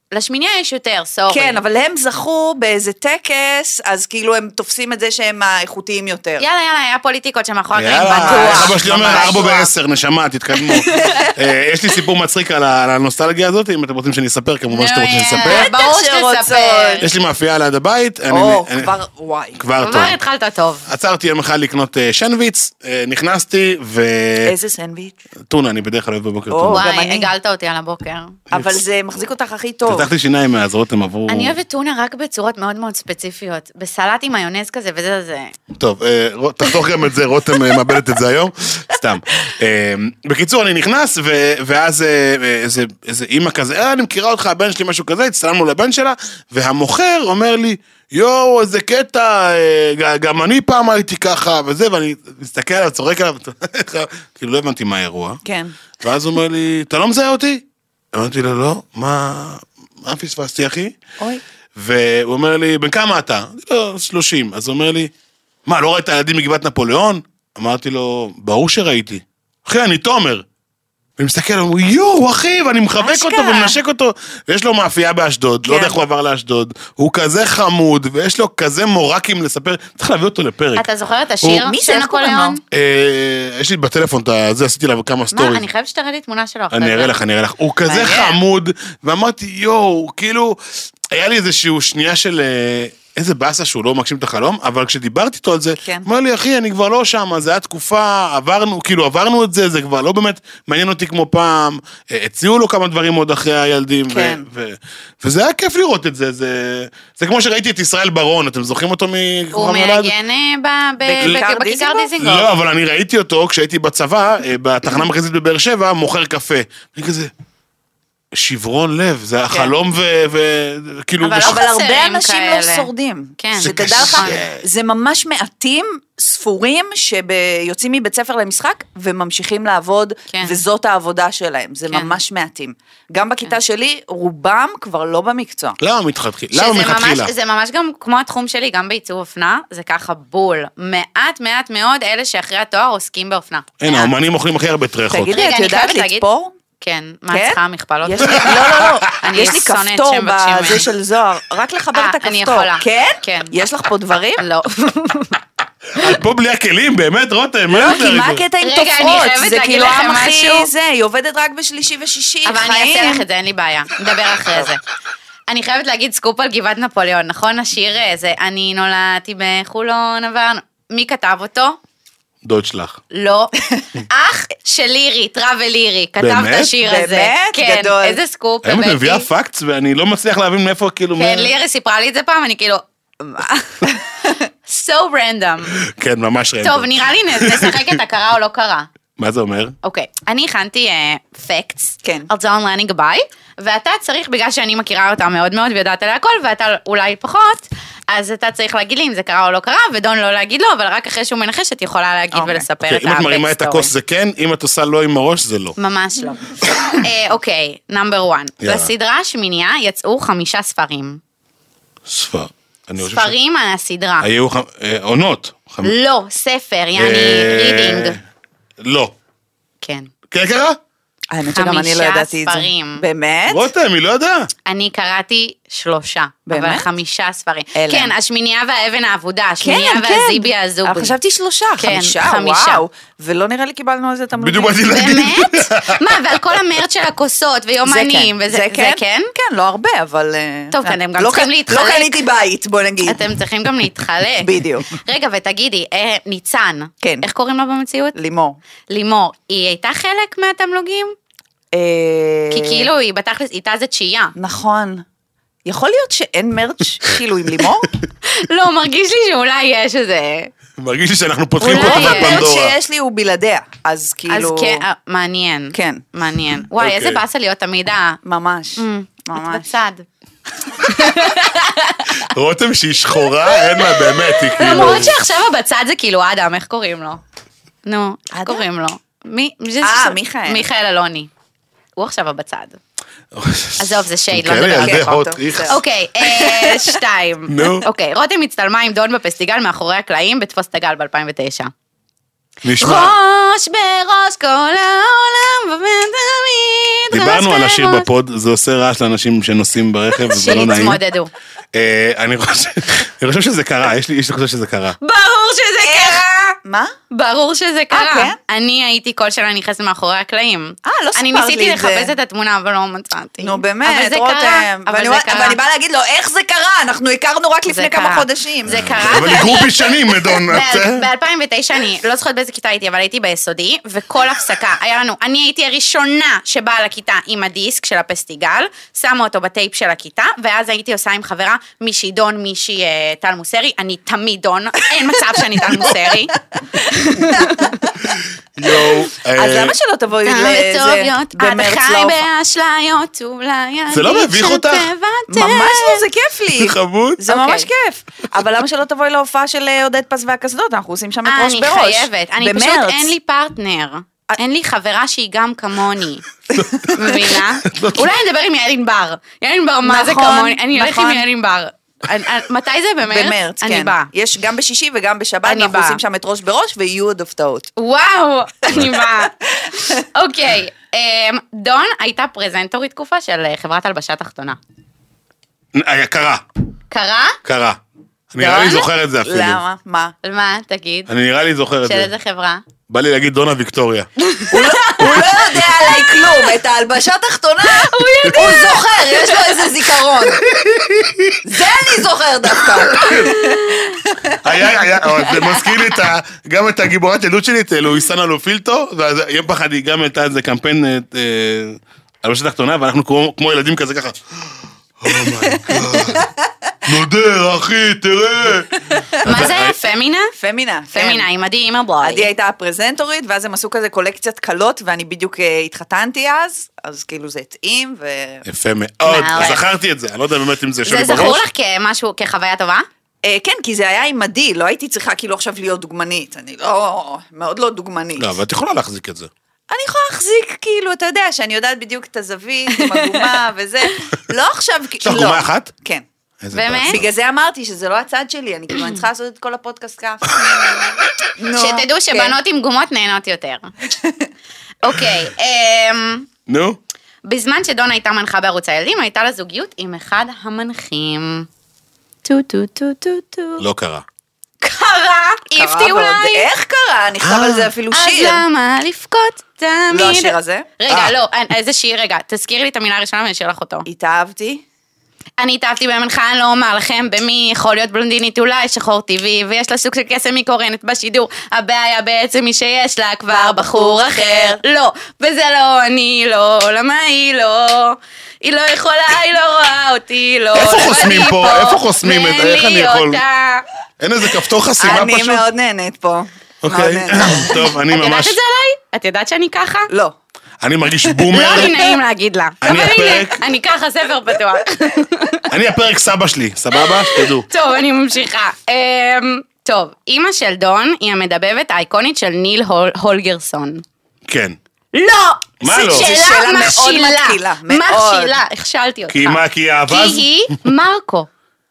Speaker 3: לשמיניה יש יותר, סורי.
Speaker 4: כן, אבל הם זכו באיזה טקס, אז כאילו הם תופסים את זה שהם האיכותיים יותר.
Speaker 3: יאללה, יאללה, היה פוליטיקות שמאחורי הקלעים
Speaker 2: יאללה,
Speaker 3: בטוח.
Speaker 2: אבא שלי אומר ארבע בעשר, נשמה, תתקדמו. יש לי סיפור מצחיק על הנוסטלגיה הזאת, אם אתם רוצים שאני אספר, כמובן שאתם רוצים לספר.
Speaker 3: ברור שתספר.
Speaker 2: יש לי מאפייה ליד הבית.
Speaker 4: או, כבר, וואי.
Speaker 2: כבר טוב.
Speaker 3: כבר התחלת טוב.
Speaker 2: עצרתי יום אחד לקנות שנדוויץ, נכנסתי ו...
Speaker 4: איזה סנדוויץ'?
Speaker 2: טונה, אני בדרך כלל אוהב בבוקר
Speaker 4: או,
Speaker 2: טונה.
Speaker 4: גם
Speaker 3: וואי,
Speaker 4: אני.
Speaker 3: הגלת אותי על הבוקר.
Speaker 4: אבל זה מחזיק אותך הכי טוב.
Speaker 2: פתחתי שיניים מאז, רותם עברו...
Speaker 3: אני אוהבת טונה רק בצורות מאוד מאוד ספציפיות. בסלט עם מיונז כזה וזה זה.
Speaker 2: טוב, אה, רו- תחתוך גם את זה, רותם אה, מאבדת את זה היום, סתם. אה, בקיצור, אני נכנס, ו- ואז אה, איזה, איזה אימא כזה, אה, אני מכירה אותך, הבן שלי משהו כזה, הצטלמנו לבן שלה, והמוכר אומר לי, יואו, איזה קטע, אה, ג- גם אני פעם הייתי ככה, וזה, ואני מסתכל עליו, צורק עליו, כאילו לא הבנתי מה האירוע.
Speaker 4: כן.
Speaker 2: ואז הוא אומר לי, אתה לא מזהה אותי? אמרתי לו, לא, מה, מה פספסתי, אחי?
Speaker 4: אוי.
Speaker 2: והוא אומר לי, בן כמה אתה? לא, שלושים. אז הוא אומר לי, מה, לא ראית ילדים מגבעת נפוליאון? אמרתי לו, ברור שראיתי. אחי, אני תומר. ואני מסתכל, הוא אומר, יואו, אחי, ואני מחבק
Speaker 4: אשכרה.
Speaker 2: אותו ומנשק אותו. ויש לו מאפייה באשדוד, לא יודע איך הוא עבר לאשדוד. הוא כזה חמוד, ויש לו כזה מורקים לספר. צריך להביא אותו לפרק.
Speaker 3: אתה זוכר את השיר
Speaker 4: מי זה?
Speaker 3: של
Speaker 4: איך קוראים
Speaker 3: נפוליאון?
Speaker 4: לו?
Speaker 2: אה, יש לי בטלפון, את זה עשיתי לה כמה
Speaker 3: מה,
Speaker 2: סטוריז.
Speaker 3: אני חייבת שתראה לי תמונה שלו אחרי
Speaker 2: אני אראה
Speaker 3: זה.
Speaker 2: לך, אני אראה לך. הוא כזה
Speaker 4: מעניין.
Speaker 2: חמוד, ואמרתי, יואו, כאילו, היה לי איזשהו שנייה של אה, איזה באסה שהוא לא מגשים את החלום, אבל כשדיברתי איתו על זה,
Speaker 4: כן.
Speaker 2: אמר לי, אחי, אני כבר לא שם, זה היה תקופה, עברנו, כאילו, עברנו את זה, זה כבר לא באמת מעניין אותי כמו פעם, אה, הציעו לו כמה דברים עוד אחרי הילדים, ו-
Speaker 4: כן.
Speaker 2: ו- וזה היה כיף לראות את זה, זה, זה כמו שראיתי את ישראל ברון, אתם זוכרים אותו
Speaker 3: הוא
Speaker 2: מכוכב נולד?
Speaker 3: מנגן אה, ב- ב-
Speaker 4: בכיכר
Speaker 3: בכיכר
Speaker 4: דיזינגוף?
Speaker 3: דיזינגוף.
Speaker 2: לא, אבל אני ראיתי אותו כשהייתי בצבא, אה, בתחנה המרכזית בבאר שבע, מוכר קפה. אני כזה, שברון לב, זה החלום וכאילו...
Speaker 3: אבל
Speaker 2: וש-
Speaker 3: לא
Speaker 4: אבל הרבה
Speaker 3: חסרים
Speaker 4: אנשים
Speaker 3: כאלה.
Speaker 4: לא שורדים.
Speaker 3: כן.
Speaker 2: זה
Speaker 4: שתדע
Speaker 2: קשה.
Speaker 4: לך, זה ממש מעטים ספורים שיוצאים מבית ספר למשחק וממשיכים לעבוד,
Speaker 3: כן.
Speaker 4: וזאת העבודה שלהם. זה
Speaker 3: כן.
Speaker 4: ממש מעטים. גם בכיתה שלי, רובם כבר לא במקצוע.
Speaker 2: למה מתחיל?
Speaker 3: שזה
Speaker 2: למה
Speaker 3: ממש,
Speaker 2: מתחילה?
Speaker 3: זה ממש גם כמו התחום שלי, גם בעיצוב אופנה, זה ככה בול. מעט מעט מאוד אלה שאחרי התואר עוסקים באופנה.
Speaker 2: אין,
Speaker 3: מעט.
Speaker 2: האומנים אוכלים הכי הרבה טרחות.
Speaker 4: תגידי,
Speaker 3: רגע,
Speaker 4: את
Speaker 3: אני
Speaker 4: יודעת
Speaker 3: חייבת להגיד-
Speaker 4: לתפור?
Speaker 3: כן, מה
Speaker 4: כן?
Speaker 3: צריכה מכפלות?
Speaker 4: יש לי, לא, לא, לא,
Speaker 3: אני
Speaker 4: יש לי
Speaker 3: שונאת
Speaker 4: כפתור
Speaker 3: שמבקשים ממני.
Speaker 4: בזה של זוהר, רק לחבר
Speaker 3: אה,
Speaker 4: את הכפתור.
Speaker 3: אני יכולה.
Speaker 4: כן?
Speaker 3: כן.
Speaker 4: יש לך פה דברים?
Speaker 3: לא.
Speaker 2: את פה בלי הכלים, באמת, רותם?
Speaker 4: לא,
Speaker 2: מה
Speaker 4: כי
Speaker 2: זה
Speaker 4: מה
Speaker 2: רגע?
Speaker 4: הקטע עם
Speaker 3: רגע, אני
Speaker 4: תופרות?
Speaker 3: חייבת
Speaker 4: זה
Speaker 3: להגיד
Speaker 4: כאילו
Speaker 3: לכם
Speaker 4: עם הכי
Speaker 3: משהו.
Speaker 4: זה, היא עובדת רק בשלישי ושישי,
Speaker 3: אבל אני
Speaker 4: חיים.
Speaker 3: אעשה לך את זה, אין לי בעיה. נדבר אחרי זה. אני חייבת להגיד סקופ על גבעת נפוליאון, נכון? השיר זה, אני נולדתי בחולון, עברנו. מי כתב אותו?
Speaker 2: דויטשלח.
Speaker 3: לא. אח של לירי, טראבל לירי, כתב את
Speaker 2: באמת?
Speaker 3: השיר הזה.
Speaker 4: באמת?
Speaker 3: כן,
Speaker 4: גדול.
Speaker 3: איזה סקופ
Speaker 2: היום את
Speaker 3: הבאתי.
Speaker 2: מביאה פאקטס ואני לא מצליח להבין מאיפה כאילו...
Speaker 3: כן,
Speaker 2: מה-
Speaker 3: לירי סיפרה לי את זה פעם, אני כאילו... so random.
Speaker 2: כן, ממש רנדום.
Speaker 3: טוב, נראה לי נ- נשחק את הקרה או לא קרה.
Speaker 2: מה זה אומר?
Speaker 3: אוקיי, אני הכנתי פקטס
Speaker 4: כן.
Speaker 3: על דון לני גבאי, ואתה צריך, בגלל שאני מכירה אותה מאוד מאוד ויודעת עליה הכל, ואתה אולי פחות, אז אתה צריך להגיד לי אם זה קרה או לא קרה, ודון לא להגיד לא, אבל רק אחרי שהוא מנחש, את יכולה להגיד
Speaker 4: אוקיי.
Speaker 3: ולספר
Speaker 2: אוקיי,
Speaker 3: את
Speaker 2: אם את מרימה את
Speaker 3: ה-backstory.
Speaker 2: הכוס זה כן, אם את עושה לא עם הראש זה לא.
Speaker 3: ממש לא. אה, אוקיי, נאמבר וואן.
Speaker 2: יאללה.
Speaker 3: לסדרה השמינייה יצאו חמישה ספרים.
Speaker 2: ספר. אני חושב ש-
Speaker 3: ספרים על הסדרה.
Speaker 2: היו ח- אה, עונות. חמ-
Speaker 3: לא, ספר, יעני
Speaker 2: אה,
Speaker 3: רידינג.
Speaker 2: לא.
Speaker 3: כן.
Speaker 2: כן קרה?
Speaker 4: האמת שגם אני לא
Speaker 3: חמישה
Speaker 4: ידעתי את זה.
Speaker 3: ספרים.
Speaker 4: באמת?
Speaker 2: רותם, היא לא יודעה.
Speaker 3: אני קראתי שלושה, אבל
Speaker 4: באמת?
Speaker 3: חמישה ספרים.
Speaker 4: אלה.
Speaker 3: כן, השמינייה והאבן האבודה, השמינייה
Speaker 4: כן, כן.
Speaker 3: והזיבי הזובי.
Speaker 4: אבל חשבתי שלושה,
Speaker 3: כן,
Speaker 4: חמישה,
Speaker 3: חמישה.
Speaker 4: וואו. ולא נראה לי קיבלנו איזה תמלוגים.
Speaker 2: בדיוק באתי להגיד.
Speaker 3: באמת? מה, ועל כל המרץ של הכוסות ויומנים, וזה
Speaker 4: זה כן?
Speaker 3: כן?
Speaker 4: כן, לא הרבה, אבל... אה,
Speaker 3: טוב, כן, הם גם
Speaker 4: לא
Speaker 3: צריכים
Speaker 4: ק-
Speaker 3: להתחלק.
Speaker 4: לא קניתי בית, בוא נגיד.
Speaker 3: אתם צריכים גם להתחלק.
Speaker 4: בדיוק.
Speaker 3: רגע, ותגידי, אה, ניצן,
Speaker 4: כן.
Speaker 3: איך קוראים לה במציאות?
Speaker 4: לימור.
Speaker 3: לימור, היא הייתה חלק מהתמלוגים?
Speaker 4: אה,
Speaker 3: כי כאילו היא בתכלס, איתה זה תשיעייה.
Speaker 4: נכון. יכול להיות שאין מרץ' כאילו עם לימור?
Speaker 3: לא, מרגיש לי שאולי יש איזה...
Speaker 2: מרגיש לי שאנחנו פותחים פה
Speaker 3: אולי
Speaker 2: תיבת
Speaker 3: יש.
Speaker 2: פנדורה.
Speaker 4: המרץ' שיש לי הוא בלעדיה, אז
Speaker 3: אז
Speaker 4: כאילו...
Speaker 3: כן, אה, מעניין.
Speaker 4: כן.
Speaker 3: מעניין. וואי,
Speaker 2: אוקיי.
Speaker 3: איזה באסה להיות תמיד ה...
Speaker 4: ממש,
Speaker 3: את
Speaker 4: ממש.
Speaker 3: בצד.
Speaker 2: רותם שהיא שחורה, אין לה באמת, היא כאילו...
Speaker 3: למרות שעכשיו הבצד זה כאילו אדם, איך קוראים לו? נו, איך
Speaker 4: אדם?
Speaker 3: קוראים לו? מי? זה
Speaker 4: אה,
Speaker 3: ש-
Speaker 4: מיכאל.
Speaker 3: מיכאל אלוני. הוא עכשיו הבצד. עזוב, זה שייד, לא
Speaker 2: כאלה
Speaker 3: נדבר על
Speaker 2: ילדי
Speaker 3: זה.
Speaker 2: הוט,
Speaker 4: טוב,
Speaker 2: איך.
Speaker 4: בסדר.
Speaker 3: אוקיי, אה, שתיים.
Speaker 2: נו.
Speaker 3: אוקיי, רותם הצטלמה עם דון בפסטיגל מאחורי הקלעים בתפוס את הגל ב-אלפיים ותשע.
Speaker 2: נשמע.
Speaker 3: ראש בראש כל העולם ותמיד.
Speaker 2: דיברנו על השיר בפוד, זה עושה רעש לאנשים שנוסעים ברכב, וזה לא נעים.
Speaker 3: שיתמודדו.
Speaker 2: אני חושב שזה קרה, יש לי חושב שזה קרה.
Speaker 3: ברור שזה קרה.
Speaker 4: מה?
Speaker 3: ברור שזה קרה.
Speaker 4: כן?
Speaker 3: אני הייתי כל שנה נכנסת מאחורי הקלעים.
Speaker 4: אה, לא סיפרת לי
Speaker 3: אני
Speaker 4: את
Speaker 3: ניסיתי
Speaker 4: זה.
Speaker 3: לחפש את התמונה, אבל לא מצאתי.
Speaker 4: נו באמת,
Speaker 3: אבל זה
Speaker 4: רותם.
Speaker 3: קרה, אבל
Speaker 4: ואני
Speaker 3: זה קרה.
Speaker 4: ואני באה להגיד לו, איך זה קרה? אנחנו הכרנו רק לפני כמה
Speaker 3: קרה.
Speaker 4: חודשים.
Speaker 3: זה קרה.
Speaker 2: אבל היא גרופי שנים, מדון.
Speaker 3: ב-אלפיים ותשע אני לא זוכרת באיזה כיתה הייתי, אבל הייתי ביסודי, וכל הפסקה, היה לנו, אני הייתי הראשונה שבאה לכיתה עם הדיסק של הפסטיגל, שמה אותו בטייפ של הכיתה, ואז הייתי עושה עם חברה מישהי דון, מישהי טל מוסרי, אני תמיד דון, אין מצב שאני טל מוסרי.
Speaker 2: יואו.
Speaker 4: אז למה שלא תבואי לזה במרץ
Speaker 3: חי
Speaker 4: להופעה?
Speaker 3: באשליות, אולי
Speaker 2: זה לא מביך אותך?
Speaker 4: ממש לא, זה כיף לי.
Speaker 2: חמוד.
Speaker 4: זה ממש כיף. אבל למה שלא תבואי להופעה של עודד פס והקסדות? אנחנו עושים שם את ראש
Speaker 3: אני
Speaker 4: בראש.
Speaker 3: חייבת, אני פשוט, אין לי פרטנר. אין לי חברה שהיא גם כמוני. מבינה? אולי אני אדבר עם יעלין בר. יעלין בר, מה זה כמוני? אני הולך עם יעלין בר. מתי זה? במרץ?
Speaker 4: במרץ,
Speaker 3: אני
Speaker 4: כן.
Speaker 3: באה.
Speaker 4: יש גם בשישי וגם בשבת,
Speaker 3: אני
Speaker 4: אנחנו
Speaker 3: באה.
Speaker 4: עושים שם את ראש בראש, ויהיו עוד הפתעות.
Speaker 3: וואו, אני באה. אוקיי, דון הייתה פרזנטורית תקופה של חברת הלבשה תחתונה.
Speaker 2: קרה.
Speaker 3: קרה?
Speaker 2: קרה. אני נראה לי זוכר את זה אפילו.
Speaker 4: למה? מה?
Speaker 3: על מה? תגיד.
Speaker 2: אני נראה לי זוכר את
Speaker 3: של
Speaker 2: זה.
Speaker 3: איזה חברה?
Speaker 2: בא לי להגיד דונה ויקטוריה.
Speaker 4: הוא לא יודע עליי כלום, את ההלבשה תחתונה, הוא זוכר, יש לו איזה זיכרון. זה אני זוכר דווקא.
Speaker 2: היה, היה, זה מזכיר לי גם את הגיבורת ילדות שלי, את לואיסנה לופילטו, ואז יום פחד היא גם הייתה איזה קמפיין הלבשה תחתונה, ואנחנו כמו ילדים כזה ככה. אומייגאד. נודר, אחי, תראה.
Speaker 3: מה זה? פמינה?
Speaker 4: פמינה.
Speaker 3: פמינה, עם עדי עם הבוי.
Speaker 4: עדי הייתה הפרזנטורית, ואז הם עשו כזה קולקציית קלות, ואני בדיוק התחתנתי אז, אז כאילו זה התאים, ו...
Speaker 2: יפה מאוד, זכרתי את זה, אני לא יודע באמת אם זה יושב לי
Speaker 3: זה
Speaker 2: בראש.
Speaker 3: זכור לך כמשהו, כחוויה טובה?
Speaker 4: כן, כי זה היה עם עדי, לא הייתי צריכה כאילו עכשיו להיות דוגמנית, אני לא, מאוד לא דוגמנית.
Speaker 2: לא, אבל את יכולה להחזיק את זה.
Speaker 4: אני יכולה להחזיק, כאילו, אתה יודע, שאני יודעת בדיוק את הזווית, עם הגומה וזה, לא עכשיו,
Speaker 2: יש לך גומה אחת?
Speaker 4: כן.
Speaker 3: באמת?
Speaker 4: בגלל זה אמרתי שזה לא הצד שלי, אני כאילו, אני צריכה לעשות את כל הפודקאסט ככה.
Speaker 3: שתדעו שבנות עם גומות נהנות יותר. אוקיי,
Speaker 2: נו?
Speaker 3: בזמן שדונה הייתה מנחה בערוץ הילדים, הייתה לה זוגיות עם אחד המנחים. טו טו טו טו טו.
Speaker 2: לא קרה.
Speaker 3: קרה, איפתי אולי.
Speaker 4: איך קרה? נכתב על זה אפילו שיר.
Speaker 3: אז למה לבכות תמיד?
Speaker 4: לא השיר הזה?
Speaker 3: רגע, לא, איזה שיר, רגע, תזכירי לי את המילה הראשונה ואני אשאיר לך אותו.
Speaker 4: התאהבתי.
Speaker 3: אני התאהבתי במנחה, אני לא אומר לכם במי יכול להיות בלונדינית אולי שחור טבעי, ויש לה סוג של קסם מקורנת בשידור, הבעיה בעצם היא שיש לה כבר בחור אחר, לא, וזה לא אני, לא, למה היא לא, היא לא יכולה, היא לא רואה אותי, לא,
Speaker 2: איפה חוסמים פה? איפה חוסמים את זה? איך אני יכול? אין איזה כפתור חסימה פשוט?
Speaker 4: אני מאוד נהנית פה.
Speaker 2: אוקיי, טוב, אני
Speaker 3: את יודעת
Speaker 2: ממש...
Speaker 3: את זה עליי? את יודעת שאני ככה?
Speaker 4: לא.
Speaker 2: אני מרגיש בומר.
Speaker 3: לא לי נעים להגיד לה.
Speaker 2: אני
Speaker 3: אבל הנה,
Speaker 2: הפרק-
Speaker 3: אני ככה ספר פתוח.
Speaker 2: אני הפרק סבא שלי, סבבה? שתדעו.
Speaker 3: טוב, אני ממשיכה. אמ, טוב, אימא של דון היא המדבבת האיקונית של ניל הול- הולגרסון.
Speaker 2: כן.
Speaker 3: לא!
Speaker 2: מה לא?
Speaker 3: זו
Speaker 2: זו
Speaker 4: שאלה
Speaker 3: שאלה
Speaker 4: מאוד
Speaker 3: מכשילה.
Speaker 4: מתקילה, מאוד.
Speaker 3: מכשילה, הכשלתי אותך.
Speaker 2: כי מה, כי היא אהבה?
Speaker 3: כי היא מרקו.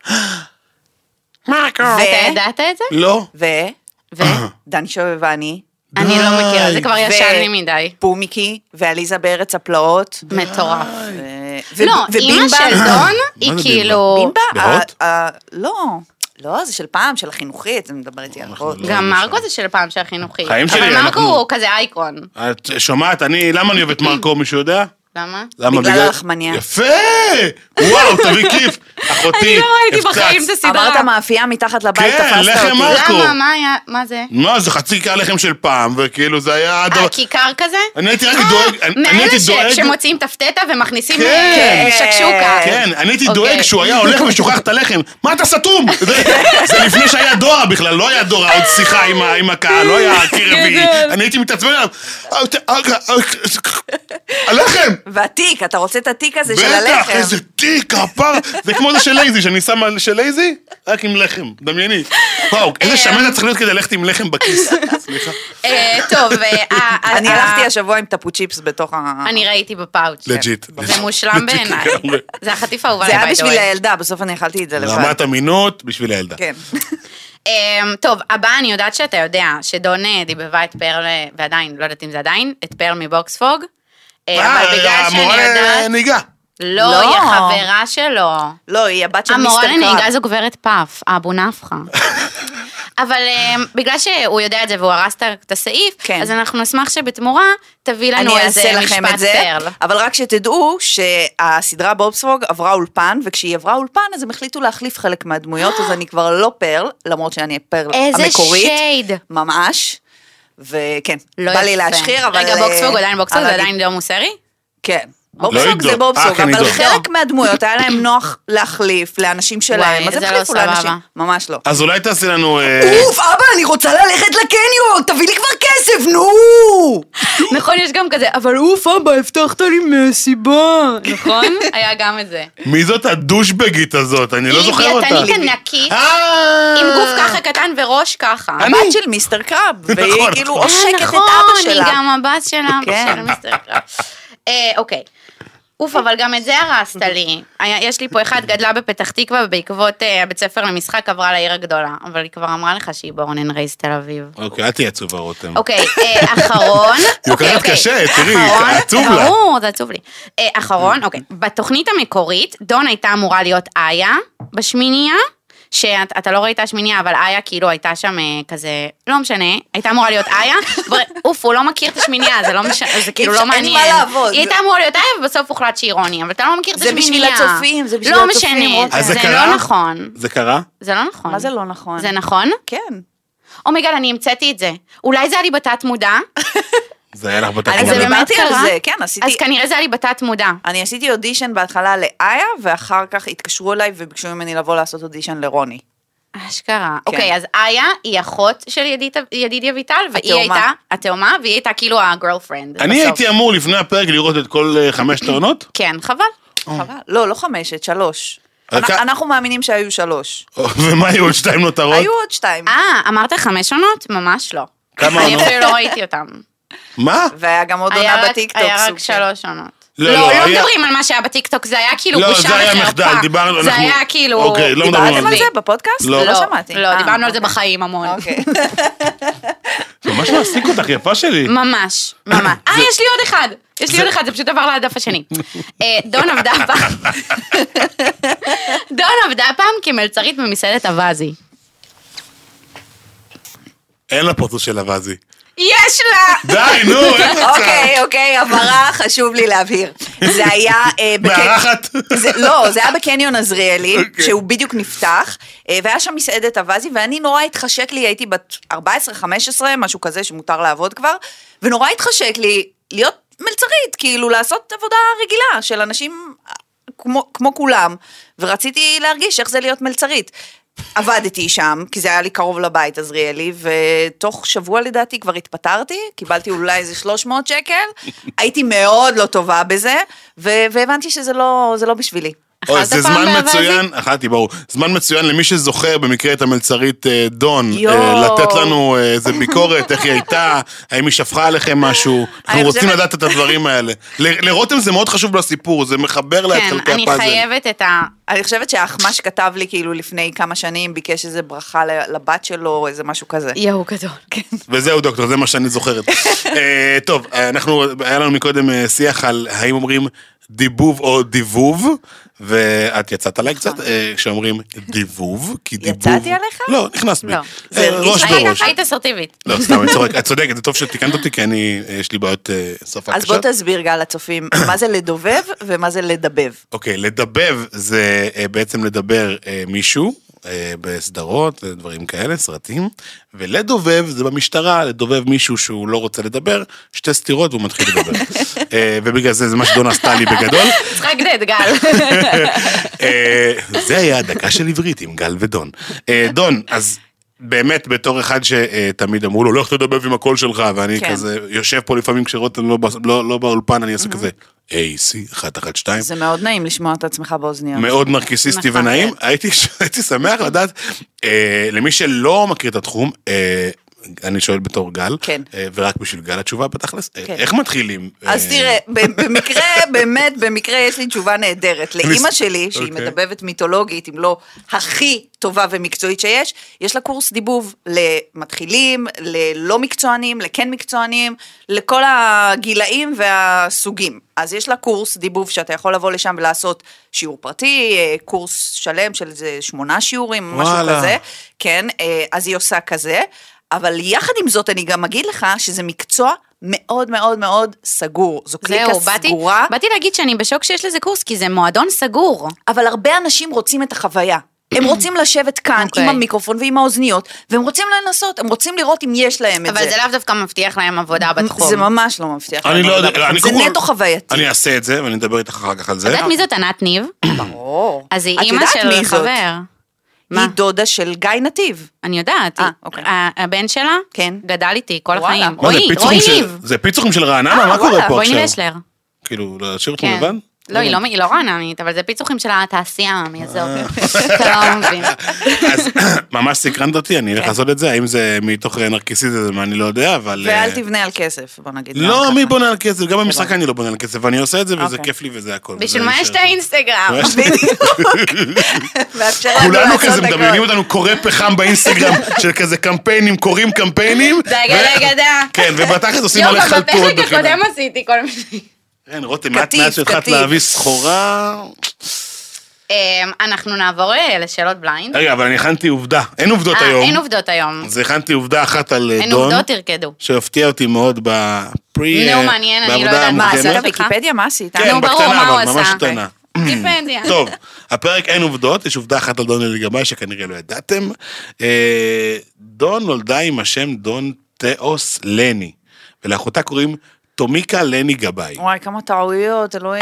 Speaker 2: מרקו.
Speaker 3: אתה ידעת את זה?
Speaker 2: לא.
Speaker 4: ו...
Speaker 3: ו?
Speaker 4: דני שובבני.
Speaker 3: אני לא מכירה, זה כבר
Speaker 4: ו-
Speaker 3: ישן לי מדי.
Speaker 4: פומיקי, ועליזה בארץ הפלאות.
Speaker 3: מטורף.
Speaker 4: ו- ו-
Speaker 3: לא, אימא
Speaker 4: ובימבה.
Speaker 3: של דון היא
Speaker 2: מה זה
Speaker 3: כאילו...
Speaker 4: בימבה?
Speaker 2: בהוט?
Speaker 4: אה, אה, לא. לא, זה של פעם, של החינוכית, אני מדברת איתי על הוט.
Speaker 2: לא.
Speaker 3: גם מרקו זה של פעם של החינוכי.
Speaker 2: חיים שלי,
Speaker 3: אבל מרקו
Speaker 2: אנחנו-
Speaker 3: הוא כזה אייקון.
Speaker 2: את שומעת, אני, למה אני אוהב את מרקו, מישהו יודע?
Speaker 3: למה?
Speaker 2: למה?
Speaker 4: בגלל הלחמניה.
Speaker 2: יפה! וואו, תביא כיף. אחותי,
Speaker 3: אני לא ראיתי
Speaker 2: הפצץ.
Speaker 3: בחיים את הסדרה.
Speaker 4: אמרת מאפייה מתחת לבית,
Speaker 2: כן,
Speaker 4: תפסת
Speaker 2: לחם
Speaker 4: אותי.
Speaker 2: מרקו.
Speaker 3: למה? מה היה? מה זה?
Speaker 2: מה, זה חצי קהל לחם של פעם, וכאילו זה היה...
Speaker 3: אה,
Speaker 2: הדבר-
Speaker 3: כיכר כזה?
Speaker 2: אני הייתי רק דואג, אני אני
Speaker 3: מאלה
Speaker 2: הייתי
Speaker 3: ש-
Speaker 2: דואג...
Speaker 3: שמוציאים תפטטה ומכניסים
Speaker 2: כן.
Speaker 3: אה, שקשוקה.
Speaker 2: כן, אני הייתי
Speaker 3: אוקיי.
Speaker 2: דואג שהוא היה הולך ושוכח את הלחם. מה אתה סתום? זה- זה לפני שהיה דורה בכלל, לא היה דורה, עוד שיחה עם ה- עם הקהל, לא היה קיר רביעי. אני הייתי מתעצבן עליו. הלחם!
Speaker 4: והתיק, אתה רוצה את התיק הזה של
Speaker 2: בטח,
Speaker 4: הלחם.
Speaker 2: איזה תיק, הפר. זה כמו זה של לייזי, שאני שם על של לייזי, רק עם לחם, דמייני. וואו, איזה שמן אתה צריך להיות כדי ללכת עם לחם בכיס. סליחה.
Speaker 3: אה, טוב, אה, אה,
Speaker 4: אני
Speaker 3: אה,
Speaker 4: הלכתי השבוע עם טפו צ'יפס בתוך ה...
Speaker 3: אני ראיתי בפאוץ'.
Speaker 2: לג'יט.
Speaker 3: זה מושלם בעיניי.
Speaker 2: לגמרי.
Speaker 3: זה החטיף האהובה
Speaker 4: זה
Speaker 3: לי,
Speaker 4: היה
Speaker 3: by the
Speaker 4: בשביל
Speaker 3: way.
Speaker 4: הילדה, בסוף אני אכלתי את זה לבד.
Speaker 2: רמת אמינות בשביל הילדה.
Speaker 4: כן.
Speaker 3: טוב, הבא אני יודעת שאתה יודע, שדון דיבבה את פרל, ועדיין, לא יודעת אם זה עדיין, את פרל מבוקספוג. אבל בגלל שאני יודעת...
Speaker 2: המורה לנהיגה.
Speaker 3: לא, היא החברה שלו.
Speaker 4: לא, היא הבת של מיסטר
Speaker 3: המורה
Speaker 4: קראב.
Speaker 3: לנהיגה זו גברת פאף, אבו נפחה. אבל בגלל שהוא יודע את זה והוא הרס את הסעיף, אז אנחנו נשמח שבתמורה תביא לנו איזה משפט פרל.
Speaker 4: אבל רק שתדעו שהסדרה בובספוג עברה אולפן, וכשהיא עברה אולפן אז הם החליטו להחליף חלק מהדמויות, אז אני כבר לא פרל, למרות שאני פרל המקורית.
Speaker 3: איזה שייד.
Speaker 4: ממש. וכן,
Speaker 3: לא
Speaker 4: בא לי
Speaker 3: יפה.
Speaker 4: להשחיר, אבל...
Speaker 3: רגע, בוקספוג עדיין בוקספוג, זה עדיין דו מוסרי?
Speaker 4: כן. בובסוג זה בובסוג, אבל חלק מהדמויות היה להם נוח להחליף לאנשים שלהם, אז הם החליפו לאנשים, ממש לא.
Speaker 2: אז אולי תעשי לנו...
Speaker 4: אוף, אבא, אני רוצה ללכת לקניון, תביא לי כבר כסף, נו!
Speaker 3: נכון, יש גם כזה, אבל אוף, אבא, הבטחת לי מסיבה. נכון? היה גם את זה.
Speaker 2: מי זאת הדושבגית הזאת? אני לא זוכר אותה.
Speaker 3: היא ביתנית ענקית, עם גוף ככה קטן וראש ככה.
Speaker 4: הבת של מיסטר קראב, והיא כאילו עושקת את אבא שלה.
Speaker 3: נכון, היא גם הבת של אבא של מיסטר קראב. אוקיי. אוף, אבל גם את זה הרסת לי. יש לי פה אחד גדלה בפתח תקווה, ובעקבות הבית ספר למשחק עברה לעיר הגדולה. אבל היא כבר אמרה לך שהיא בורן אנד רייז תל אביב.
Speaker 2: אוקיי, אל תהיה עצובה רותם.
Speaker 3: אוקיי, אחרון.
Speaker 2: היא לוקחת קשה, תראי, עצוב לה.
Speaker 3: ברור, זה עצוב לי. אחרון, אוקיי. בתוכנית המקורית, דון הייתה אמורה להיות איה בשמיניה, שאתה לא ראית השמיניה, אבל איה כאילו הייתה שם כזה, לא משנה, הייתה אמורה להיות איה, אוף, הוא לא מכיר את השמיניה, זה לא משנה, זה כאילו לא מעניין.
Speaker 4: אין מה לעבוד.
Speaker 3: היא הייתה אמורה להיות איה, ובסוף הוחלט שהיא אירוני, אבל אתה לא מכיר את השמיניה.
Speaker 4: זה בשביל הצופים, זה בשביל
Speaker 3: לא
Speaker 4: הצופים.
Speaker 3: משנה, זה לא נכון.
Speaker 2: זה קרה?
Speaker 3: זה לא נכון.
Speaker 4: מה זה לא נכון?
Speaker 3: זה נכון?
Speaker 4: כן.
Speaker 3: אומייגד, אני המצאתי את זה. אולי זה היה לי בתת מודע.
Speaker 2: זה היה לך בתת
Speaker 4: אני
Speaker 2: מודע.
Speaker 4: גם דיברתי על זה, כן, עשיתי...
Speaker 3: אז כנראה זה היה לי בתת מודע.
Speaker 4: אני עשיתי אודישן בהתחלה לאיה, ואחר כך התקשרו אליי וביקשו ממני לבוא לעשות אודישן לרוני.
Speaker 3: אשכרה. אוקיי, אז איה היא אחות של ידידיה ויטל, והיא הייתה, התאומה, והיא הייתה כאילו הגרלפרנד.
Speaker 2: אני הייתי אמור לפני הפרק לראות את כל חמש טעונות?
Speaker 3: כן, חבל.
Speaker 4: חבל. לא, לא חמשת, שלוש. אנחנו מאמינים שהיו שלוש.
Speaker 2: ומה היו עוד שתיים נותרות?
Speaker 4: היו עוד שתיים.
Speaker 3: אה, אמרת חמש עונות? ממש לא.
Speaker 2: כמה
Speaker 3: אני
Speaker 2: עונות?
Speaker 3: אפילו לא ראיתי אותם.
Speaker 2: מה?
Speaker 4: והיה גם עוד עונה בטיקטוק.
Speaker 3: היה רק שלוש עונות.
Speaker 2: לא,
Speaker 3: לא,
Speaker 2: לא,
Speaker 3: לא
Speaker 2: היה-
Speaker 3: מדברים על מה שהיה בטיקטוק, זה היה כאילו
Speaker 2: לא,
Speaker 3: בושה
Speaker 2: זה היה
Speaker 3: וחרפה.
Speaker 2: מחדל, דיברנו,
Speaker 3: זה
Speaker 2: אנחנו-
Speaker 3: היה כאילו...
Speaker 2: אוקיי, לא מדברים
Speaker 4: דיברתם
Speaker 2: על
Speaker 4: על
Speaker 2: זה.
Speaker 4: זה בפודקאסט?
Speaker 2: לא.
Speaker 4: לא שמעתי.
Speaker 3: לא,
Speaker 4: אה,
Speaker 3: דיברנו על זה
Speaker 4: אוקיי.
Speaker 3: בחיים המון.
Speaker 4: אוקיי.
Speaker 2: ממש מעסיק אותך, יפה שלי.
Speaker 3: ממש, ממש. אה, יש לי עוד אחד. יש לי עוד אחד, זה פשוט עבר לדף השני. אה, דון עבדה פעם... דון עבדה פעם כמלצרית במסעדת אבזי.
Speaker 2: אין לה פרצוף של אבזי.
Speaker 3: יש לה!
Speaker 2: די, נו, אין מצב.
Speaker 4: אוקיי, אוקיי, הבהרה, חשוב לי להבהיר. זה היה... אה, בק-
Speaker 2: מארחת.
Speaker 4: זה- לא, זה היה בקניון עזריאלי,
Speaker 2: אוקיי.
Speaker 4: שהוא בדיוק נפתח, אה, והיה שם מסעדת אבזי, ואני נורא התחשק לי, הייתי בת ארבע עשרה חמש עשרה, משהו כזה שמותר לעבוד כבר, ונורא התחשק לי להיות מלצרית, כאילו לעשות עבודה רגילה של אנשים כמו, כמו כולם, ורציתי להרגיש איך זה להיות מלצרית. עבדתי שם, כי זה היה לי קרוב לבית עזריאלי, ותוך שבוע לדעתי כבר התפטרתי, קיבלתי אולי איזה שלוש מאות שקל, הייתי מאוד לא טובה בזה, ו- והבנתי שזה לא, זה לא בשבילי.
Speaker 2: אוי,
Speaker 3: אכלת
Speaker 2: זה
Speaker 3: פעם
Speaker 2: זמן
Speaker 3: באבזי?
Speaker 2: מצוין, אכלתי ברור, זמן מצוין למי שזוכר במקרה את המלצרית אה, דון, אה,
Speaker 4: יואו.
Speaker 2: לתת לנו אה, איזה ביקורת, איך היא הייתה, האם היא שפכה עליכם משהו, אנחנו רוצים
Speaker 4: חושבת-
Speaker 2: לדעת את הדברים האלה. ל- לרותם זה מאוד חשוב לסיפור, זה מחבר לה את
Speaker 3: כן,
Speaker 2: חלקי
Speaker 3: אני
Speaker 2: הפאזל.
Speaker 3: חייבת את ה...
Speaker 4: אני חושבת שהאחמש כתב לי כאילו לפני כמה שנים, ביקש איזה ברכה לבת שלו, איזה משהו כזה.
Speaker 3: יהו גדול.
Speaker 2: וזהו דוקטור, זה מה שאני זוכרת. אה, טוב, אנחנו, היה לנו מקודם אה, שיח על האם אומרים דיבוב או דיבוב, ואת יצאת עליי קצת, אה, כשאומרים דיבוב, כי דיבוב...
Speaker 4: יצאתי עליך?
Speaker 2: לא, נכנס בי.
Speaker 3: לא.
Speaker 2: אה,
Speaker 4: זה
Speaker 2: ראש
Speaker 4: הרגיש
Speaker 2: בראש.
Speaker 3: היית אסרטיבית.
Speaker 2: לא, סתם, אני צוחק, את צודקת, זה טוב שתיקנת אותי, כי אני, יש לי בעיות אה, שפה
Speaker 4: אז
Speaker 2: קשה.
Speaker 4: בוא תסביר גל לצופים, מה זה לדובב ומה זה לדבב.
Speaker 2: אוקיי, לדבב זה אה, בעצם לדבר אה, מישהו, אה, בסדרות, אה, דברים כאלה, סרטים, ולדובב זה במשטרה, לדובב מישהו שהוא לא רוצה לדבר, שתי סתירות והוא מתחיל לדבר. אה, ובגלל זה זה מה שדון עשתה לי בגדול.
Speaker 3: צחק דד, גל.
Speaker 2: אה, זה היה הדקה של עברית עם גל ודון. אה, דון, אז... באמת, בתור אחד שתמיד אמרו לו, לא איך תדבב עם הקול שלך, ואני
Speaker 4: כן.
Speaker 2: כזה יושב פה לפעמים כשרותם לא, לא, לא באולפן, אני אעשה כזה, איי, סי, אחת, אחת, שתיים.
Speaker 4: זה מאוד נעים לשמוע את עצמך באוזניות.
Speaker 2: מאוד נרקיסיסטי
Speaker 3: נכון.
Speaker 2: ונעים. הייתי, הייתי שמח לדעת, אה, למי שלא מכיר את התחום, אה, אני שואל בתור גל,
Speaker 4: כן.
Speaker 2: ורק בשביל גל התשובה בתכלס,
Speaker 4: כן.
Speaker 2: איך מתחילים?
Speaker 4: אז תראה, במקרה, באמת, במקרה יש לי תשובה נהדרת. לאמא שלי, שהיא
Speaker 2: אוקיי.
Speaker 4: מדבבת מיתולוגית, אם לא הכי טובה ומקצועית שיש, יש לה קורס דיבוב למתחילים, ללא מקצוענים, לכן מקצוענים, לכל הגילאים והסוגים. אז יש לה קורס דיבוב שאתה יכול לבוא לשם ולעשות שיעור פרטי, קורס שלם של איזה שמונה שיעורים, משהו
Speaker 2: וואלה.
Speaker 4: כזה. כן, אז היא עושה כזה. אבל יחד עם זאת אני גם אגיד לך שזה מקצוע מאוד מאוד מאוד סגור. זו קליקה
Speaker 3: זהו, באתי,
Speaker 4: סגורה.
Speaker 3: באתי להגיד שאני בשוק שיש לזה קורס, כי זה מועדון סגור.
Speaker 4: אבל הרבה אנשים רוצים את החוויה. הם רוצים לשבת כאן
Speaker 3: אוקיי.
Speaker 4: עם המיקרופון ועם האוזניות, והם רוצים לנסות, הם רוצים לראות אם יש להם את זה.
Speaker 3: אבל זה לאו דווקא מבטיח להם עבודה בתחום.
Speaker 4: זה ממש לא מבטיח.
Speaker 2: אני
Speaker 4: להם
Speaker 2: לא
Speaker 4: עבודה
Speaker 2: יודע,
Speaker 4: בתחום.
Speaker 2: אני
Speaker 4: זה
Speaker 2: קודם כל-
Speaker 4: נטו חווייתי.
Speaker 2: אני אעשה את זה, ואני אדבר איתך אחר כך על זה.
Speaker 3: את יודעת מי זאת ענת ניב?
Speaker 4: ברור.
Speaker 3: אז היא
Speaker 4: את
Speaker 3: אימא
Speaker 4: יודעת
Speaker 3: של
Speaker 4: מי זאת?
Speaker 3: חבר. מה?
Speaker 4: היא דודה של גיא נתיב.
Speaker 3: אני יודעת.
Speaker 4: אה,
Speaker 3: היא-
Speaker 4: אוקיי.
Speaker 3: ה- הבן שלה
Speaker 4: כן.
Speaker 3: גדל איתי כל
Speaker 4: וואלה.
Speaker 3: החיים.
Speaker 2: מה, זה
Speaker 3: רועי,
Speaker 2: פיצוחים
Speaker 3: רועי
Speaker 2: של-
Speaker 3: ניב.
Speaker 2: זה פיצוחים של רעננה? מה
Speaker 4: וואלה,
Speaker 2: קורה פה
Speaker 3: רועי ניב
Speaker 2: עכשיו?
Speaker 3: אשלר.
Speaker 2: כאילו, להשאיר אותם
Speaker 3: כן.
Speaker 2: לבד?
Speaker 3: לא, היא לא- היא לא רעננית, אבל זה פיצוחים של התעשייה מאזור. אתה לא מבין.
Speaker 2: אז ממש סקרנת אותי, אני אלך לעשות את זה, האם זה מתוך נרקיסיזם, אני לא יודע, אבל...
Speaker 4: ואל
Speaker 2: אה,
Speaker 4: תבנה על כסף, בוא נגיד.
Speaker 2: לא,
Speaker 4: גם
Speaker 2: מי
Speaker 4: ככה.
Speaker 2: בונה על כסף? גם במשחק אני לא בונה על כסף, ואני עושה את זה, וזה
Speaker 4: אוקיי.
Speaker 2: כיף לי וזה הכל.
Speaker 3: בשביל
Speaker 2: וזה
Speaker 3: מה יש את
Speaker 2: יישאר.
Speaker 3: האינסטגרם?
Speaker 4: מאפשר לנו
Speaker 2: כולנו
Speaker 4: לעשות
Speaker 2: כזה
Speaker 4: הכל.
Speaker 2: מדמיינים אותנו קורא פחם באינסטגרם של כזה קמפיינים, קוראים קמפיינים.
Speaker 3: דגה
Speaker 2: ו-
Speaker 3: דגה.
Speaker 2: כן, ובתכלס עושים
Speaker 3: יואו,
Speaker 2: עליך
Speaker 3: גם
Speaker 2: חלטורות
Speaker 3: בפרק
Speaker 2: בחינם.
Speaker 3: הקודם עשיתי כל מיני.
Speaker 2: כן, רותם, מעט
Speaker 4: קטיף,
Speaker 2: מעט שהתחלת
Speaker 4: קטיף.
Speaker 2: להביא סחורה.
Speaker 3: אמ, אנחנו נעבור אה, לשאלות בליינד.
Speaker 2: רגע, אבל אני הכנתי עובדה, אין עובדות
Speaker 3: אה,
Speaker 2: היום.
Speaker 3: אין עובדות היום.
Speaker 2: אז הכנתי עובדה אחת על אה,
Speaker 3: אין
Speaker 2: דון,
Speaker 3: עובדות, תרקדו.
Speaker 2: שהפתיע אותי מאוד בפרי...
Speaker 3: נו,
Speaker 2: אה,
Speaker 3: מעניין, אני לא
Speaker 2: בעבודה
Speaker 3: יודעת.
Speaker 4: מה,
Speaker 2: המוקדמת.
Speaker 4: עשית
Speaker 3: סליחה?
Speaker 4: ויקיפדיה? מה עשית?
Speaker 2: כן,
Speaker 3: נו, ברור,
Speaker 2: בקטנה,
Speaker 3: מה הוא
Speaker 2: אבל ממש
Speaker 3: עשה?
Speaker 2: קטנה.
Speaker 3: ויקיפדיה.
Speaker 2: טוב, הפרק אין עובדות, יש עובדה אחת על דון אלי גבאי שכנראה לא ידעתם. אה, דון נולדה עם השם דון תאוס לני, ולאחותה קוראים תומיקה לני גבאי.
Speaker 4: וואי, כמה טעויות, אלוהים.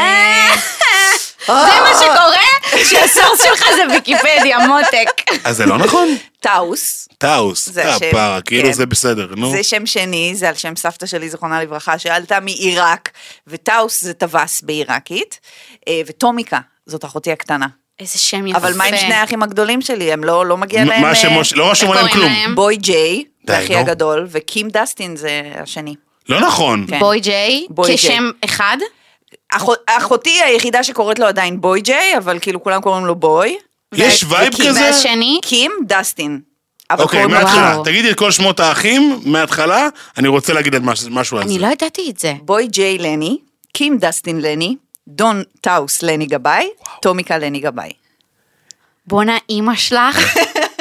Speaker 3: זה מה שקורה, שהסורס שלך זה ויקיפדיה, מותק.
Speaker 2: אז זה לא נכון?
Speaker 4: טאוס.
Speaker 2: טאוס,
Speaker 4: זה השם,
Speaker 2: הפרה, כאילו
Speaker 4: כן.
Speaker 2: זה בסדר, נו.
Speaker 4: זה שם שני, זה על שם סבתא שלי, זכרונה לברכה, שעלתה מעיראק, וטאוס זה טווס בעיראקית, אה, וטומיקה, זאת אחותי הקטנה.
Speaker 3: איזה שם יפה.
Speaker 4: אבל מה עם שני האחים הגדולים שלי? הם לא, לא מגיע
Speaker 2: מה
Speaker 4: להם...
Speaker 2: השמות? לא רשום
Speaker 3: איך
Speaker 2: עליהם
Speaker 3: קוראים
Speaker 2: כלום.
Speaker 3: להם?
Speaker 4: בוי ג'יי,
Speaker 2: די,
Speaker 4: זה אחי
Speaker 2: נו.
Speaker 4: הגדול, וקים דסטין זה השני.
Speaker 2: לא נכון.
Speaker 4: כן.
Speaker 3: בוי ג'יי,
Speaker 4: בוי
Speaker 3: כשם אחד.
Speaker 4: אחות- אחותי היחידה שקוראת לו עדיין בוי ג'יי, אבל כאילו כולם קוראים לו בוי.
Speaker 2: יש
Speaker 4: ו-
Speaker 2: וייב
Speaker 4: וקים-
Speaker 2: כזה?
Speaker 3: והשני,
Speaker 4: קים דסטין. אבל
Speaker 2: אוקיי,
Speaker 4: קוראים לו-
Speaker 2: מההתחלה.
Speaker 3: וואו.
Speaker 2: תגידי את כל שמות האחים, מההתחלה, אני רוצה להגיד את מש- משהו על זה.
Speaker 3: אני לא ידעתי את זה.
Speaker 4: בוי ג'יי לני, קים דסטין לני, דון טאוס לני גבאי, טומיקה לני גבאי.
Speaker 3: בואנה אימא שלך.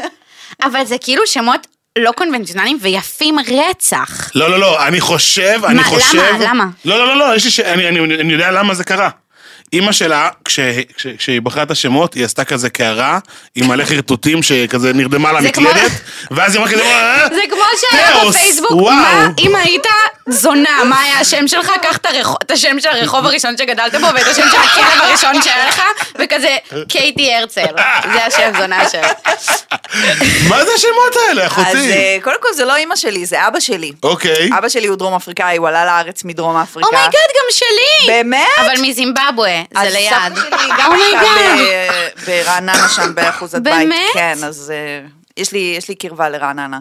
Speaker 3: אבל זה כאילו שמות לא קונבנציונליים ויפים רצח.
Speaker 2: לא, לא, לא, אני חושב, אני
Speaker 3: מה,
Speaker 2: חושב...
Speaker 3: למה? למה?
Speaker 2: לא, לא, לא, לא, יש לי ש... אני, אני, אני יודע למה זה קרה. אימא שלה, כש, כש, כשהיא בחרה את השמות, היא עשתה כזה קערה, עם מלא חרטוטים שכזה נרדמה לה
Speaker 3: זה כמו-
Speaker 2: מקלדת, ואז היא אמרה כזה... "אה,
Speaker 3: זה כמו שהיה
Speaker 2: תאוס,
Speaker 3: בפייסבוק,
Speaker 2: וואו."
Speaker 3: מה אם היית זונה, מה היה השם שלך? קח את הרחוב- את השם של הרחוב הראשון שגדלת בו, ואת השם של הכלב הראשון שהיה לך, וכזה קייטי הרצל. זה השם זונה של...
Speaker 2: מה זה השמות האלה,
Speaker 4: אז
Speaker 2: אחותי?
Speaker 4: אה, קודם כל זה לא אימא שלי, זה אבא שלי.
Speaker 2: אוקיי.
Speaker 4: אבא שלי הוא דרום אפריקאי, הוא עלה לארץ מדרום אפריקה.
Speaker 3: אומייגאד, גם שלי!
Speaker 4: באמת?
Speaker 3: אבל מזימבבואה, זה
Speaker 4: אז
Speaker 3: ליד.
Speaker 4: סבתא שלי גם
Speaker 3: אומייגאד.
Speaker 4: הייתה ב- ברעננה שם באחוזת בית.
Speaker 3: באמת?
Speaker 4: כן, אז אה, יש לי יש לי קרבה לרעננה.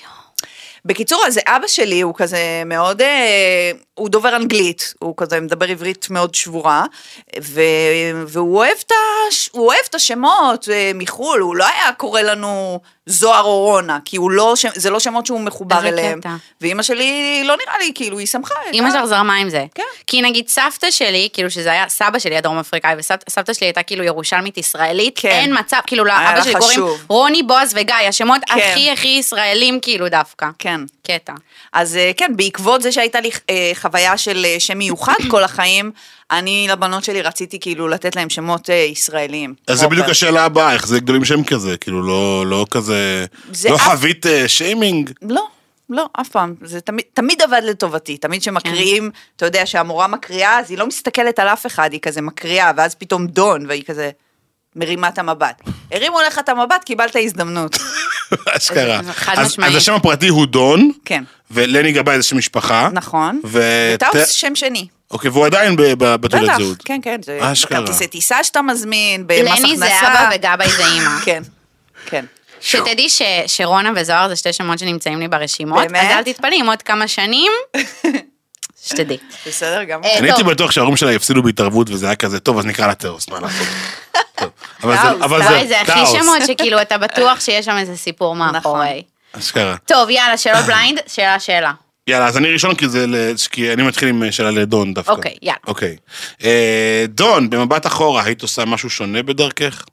Speaker 4: בקיצור, אז אבא שלי הוא כזה מאוד, אה, הוא דובר אנגלית, הוא כזה מדבר עברית מאוד שבורה, ו, והוא אוהב את, הש, הוא אוהב את השמות אה, מחול, הוא לא היה קורא לנו זוהר או רונה, כי הוא לא, ש- זה לא שמות שהוא מחובר
Speaker 3: איזה
Speaker 4: אליהם.
Speaker 3: קטע.
Speaker 4: ואמא שלי, לא נראה לי, כאילו, היא שמחה.
Speaker 3: אמא שלך זרמה עם זה.
Speaker 4: כן.
Speaker 3: כי נגיד סבתא שלי, כאילו שזה היה, סבא שלי הדרום אפריקאי, וסבתא שלי הייתה כאילו ירושלמית ישראלית,
Speaker 4: כן.
Speaker 3: אין מצב, כאילו
Speaker 4: היה
Speaker 3: לאבא
Speaker 4: לה
Speaker 3: שלי קוראים
Speaker 4: חשוב.
Speaker 3: רוני, בועז וגיא, השמות
Speaker 4: כן.
Speaker 3: הכי הכי ישראלים כאילו דווקא.
Speaker 4: כן.
Speaker 3: קטע.
Speaker 4: אז אה, כן, בעקבות זה שהייתה לי אה, חוויה של אה, שם מיוחד כל החיים, אני לבנות שלי רציתי כאילו לתת להם שמות אה, ישראליים.
Speaker 2: אז זה
Speaker 4: פרופר.
Speaker 2: בדיוק השאלה הבאה, איך זה גדולים שם כזה, כאילו לא, לא כזה,
Speaker 4: זה
Speaker 2: לא
Speaker 4: אף-
Speaker 2: חווית אה, שיימינג?
Speaker 4: לא, לא, אף פעם. זה תמיד, תמיד עבד לטובתי. תמיד שמקריאים, אתה יודע שהמורה מקריאה, אז היא לא מסתכלת על אף אחד, היא כזה מקריאה, ואז פתאום דון, והיא כזה מרימה את המבט. הרימו לך את המבט, קיבלת הזדמנות.
Speaker 2: אשכרה.
Speaker 3: זה חד
Speaker 2: אז-
Speaker 3: משמעית.
Speaker 2: אז השם הפרטי הוא דון,
Speaker 4: כן,
Speaker 2: ולני גבאי זה שם משפחה.
Speaker 4: נכון.
Speaker 2: ו-
Speaker 4: וטאוס
Speaker 2: ת-
Speaker 4: שם שני.
Speaker 2: אוקיי, והוא עדיין ב- ב- בתעודת
Speaker 4: בטח,
Speaker 2: זהות.
Speaker 4: כן, כן, זה
Speaker 2: אשכרה.
Speaker 4: בכרטיסי טיסה שאתה מזמין, במס הכנסה.
Speaker 3: לני זה אבא וגבי זה אימא.
Speaker 4: כן, כן.
Speaker 3: שתדעי ש- שרונה וזוהר זה שתי שמות שנמצאים לי ברשימות,
Speaker 4: באמת?
Speaker 3: אז אל תתפלאי, עם עוד כמה שנים, שתדעי.
Speaker 4: בסדר, גם.
Speaker 3: אה,
Speaker 2: אני הייתי
Speaker 3: טוב.
Speaker 2: בטוח שההורים שלה יפסידו בהתערבות, וזה היה כזה, טוב, אז נקרא לה תאוס, מה לעשות? טוב, אבל זה-
Speaker 4: טאוס,
Speaker 2: אבל
Speaker 3: אוי, זה הכי
Speaker 2: טאוס.
Speaker 3: שמות שכאילו אתה בטוח שיש שם איזה סיפור מאחורי.
Speaker 2: אשכרה.
Speaker 3: טוב, יאללה, שאלות בליינד, שאלה שאלה.
Speaker 2: יאללה, אז אני ראשון, כי זה, ל- כי אני מתחיל עם שאלה לדון דווקא.
Speaker 3: אוקיי, יאללה.
Speaker 2: אוקיי. אה, דון, במבט אחורה, היית עושה משהו שונה בדרכך?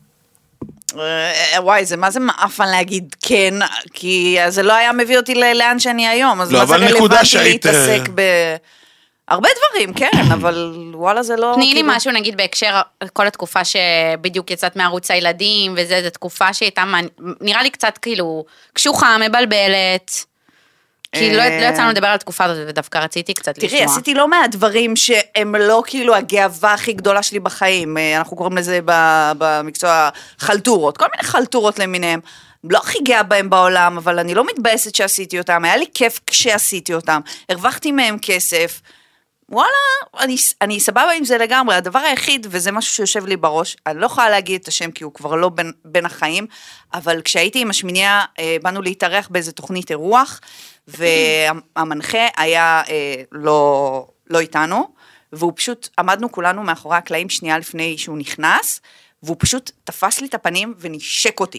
Speaker 4: אה, וואי, זה מה זה מאפן להגיד כן, כי זה לא היה מביא אותי ל- לאן שאני היום, אז
Speaker 2: לא,
Speaker 4: מה זה
Speaker 2: אבל נקודה
Speaker 4: רלוונטי
Speaker 2: שהיית,
Speaker 4: להתעסק
Speaker 2: אה,
Speaker 4: ב... הרבה דברים, כן, אבל וואלה זה לא...
Speaker 3: תני לי
Speaker 4: כאילו-
Speaker 3: משהו, נגיד, בהקשר כל התקופה שבדיוק יצאת מערוץ הילדים, וזה, זו תקופה שהייתה, נראה לי קצת כאילו, קשוחה, מבלבלת. כי לא לא יצאנו לדבר על התקופה הזאת, ודווקא רציתי קצת לשמוע.
Speaker 4: תראי, עשיתי לא מעט דברים שהם לא כאילו הגאווה הכי גדולה שלי בחיים, אה, אנחנו קוראים לזה ב- במקצוע חלטורות, כל מיני חלטורות למיניהם. לא הכי גאה בהם בעולם, אבל אני לא מתבאסת שעשיתי אותם, היה לי כיף כשעשיתי אותם, הרווחתי מהם כסף, וואלה, אני, אני סבבה עם זה לגמרי, הדבר היחיד, וזה משהו שיושב לי בראש, אני לא יכולה להגיד את השם כי הוא כבר לא בין, בין החיים, אבל כשהייתי עם השמיניה, אה, באנו להתארח באיזה תוכנית אירוח, והמנחה היה אה, לא, לא איתנו, והוא פשוט, עמדנו כולנו מאחורי הקלעים שנייה לפני שהוא נכנס, והוא פשוט תפס לי את הפנים ונשק אותי.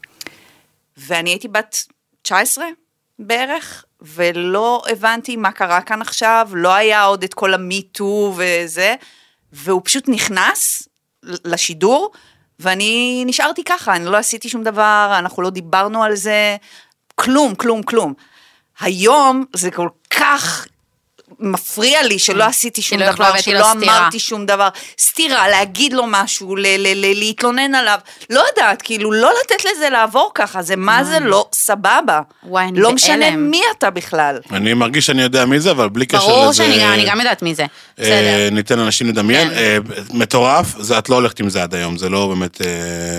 Speaker 4: ואני הייתי בת תשע עשרה בערך, ולא הבנתי מה קרה כאן עכשיו, לא היה עוד את כל המיטו וזה, והוא פשוט נכנס לשידור, ואני נשארתי ככה, אני לא עשיתי שום דבר, אנחנו לא דיברנו על זה, כלום, כלום, כלום. היום זה כל כך מפריע לי שלא עשיתי שום
Speaker 3: כאילו,
Speaker 4: דבר,
Speaker 3: הבאתי לו
Speaker 4: שלא
Speaker 3: סטירה.
Speaker 4: אמרתי שום דבר, סתירה, להגיד לו משהו, ל- ל- ל- להתלונן עליו, לא יודעת, כאילו לא לתת לזה לעבור ככה, זה מה זה לא סבבה,
Speaker 3: וואי, אני
Speaker 4: לא משנה
Speaker 3: בהלם.
Speaker 4: מי אתה בכלל.
Speaker 2: אני מרגיש שאני יודע מי זה, אבל בלי קשר לזה...
Speaker 3: ברור שאני גם, אני גם יודעת מי זה.
Speaker 2: אה,
Speaker 3: בסדר.
Speaker 2: ניתן לאנשים לדמיין.
Speaker 3: כן.
Speaker 2: אה, מטורף, זה את לא הולכת עם זה עד היום, זה לא באמת... אה,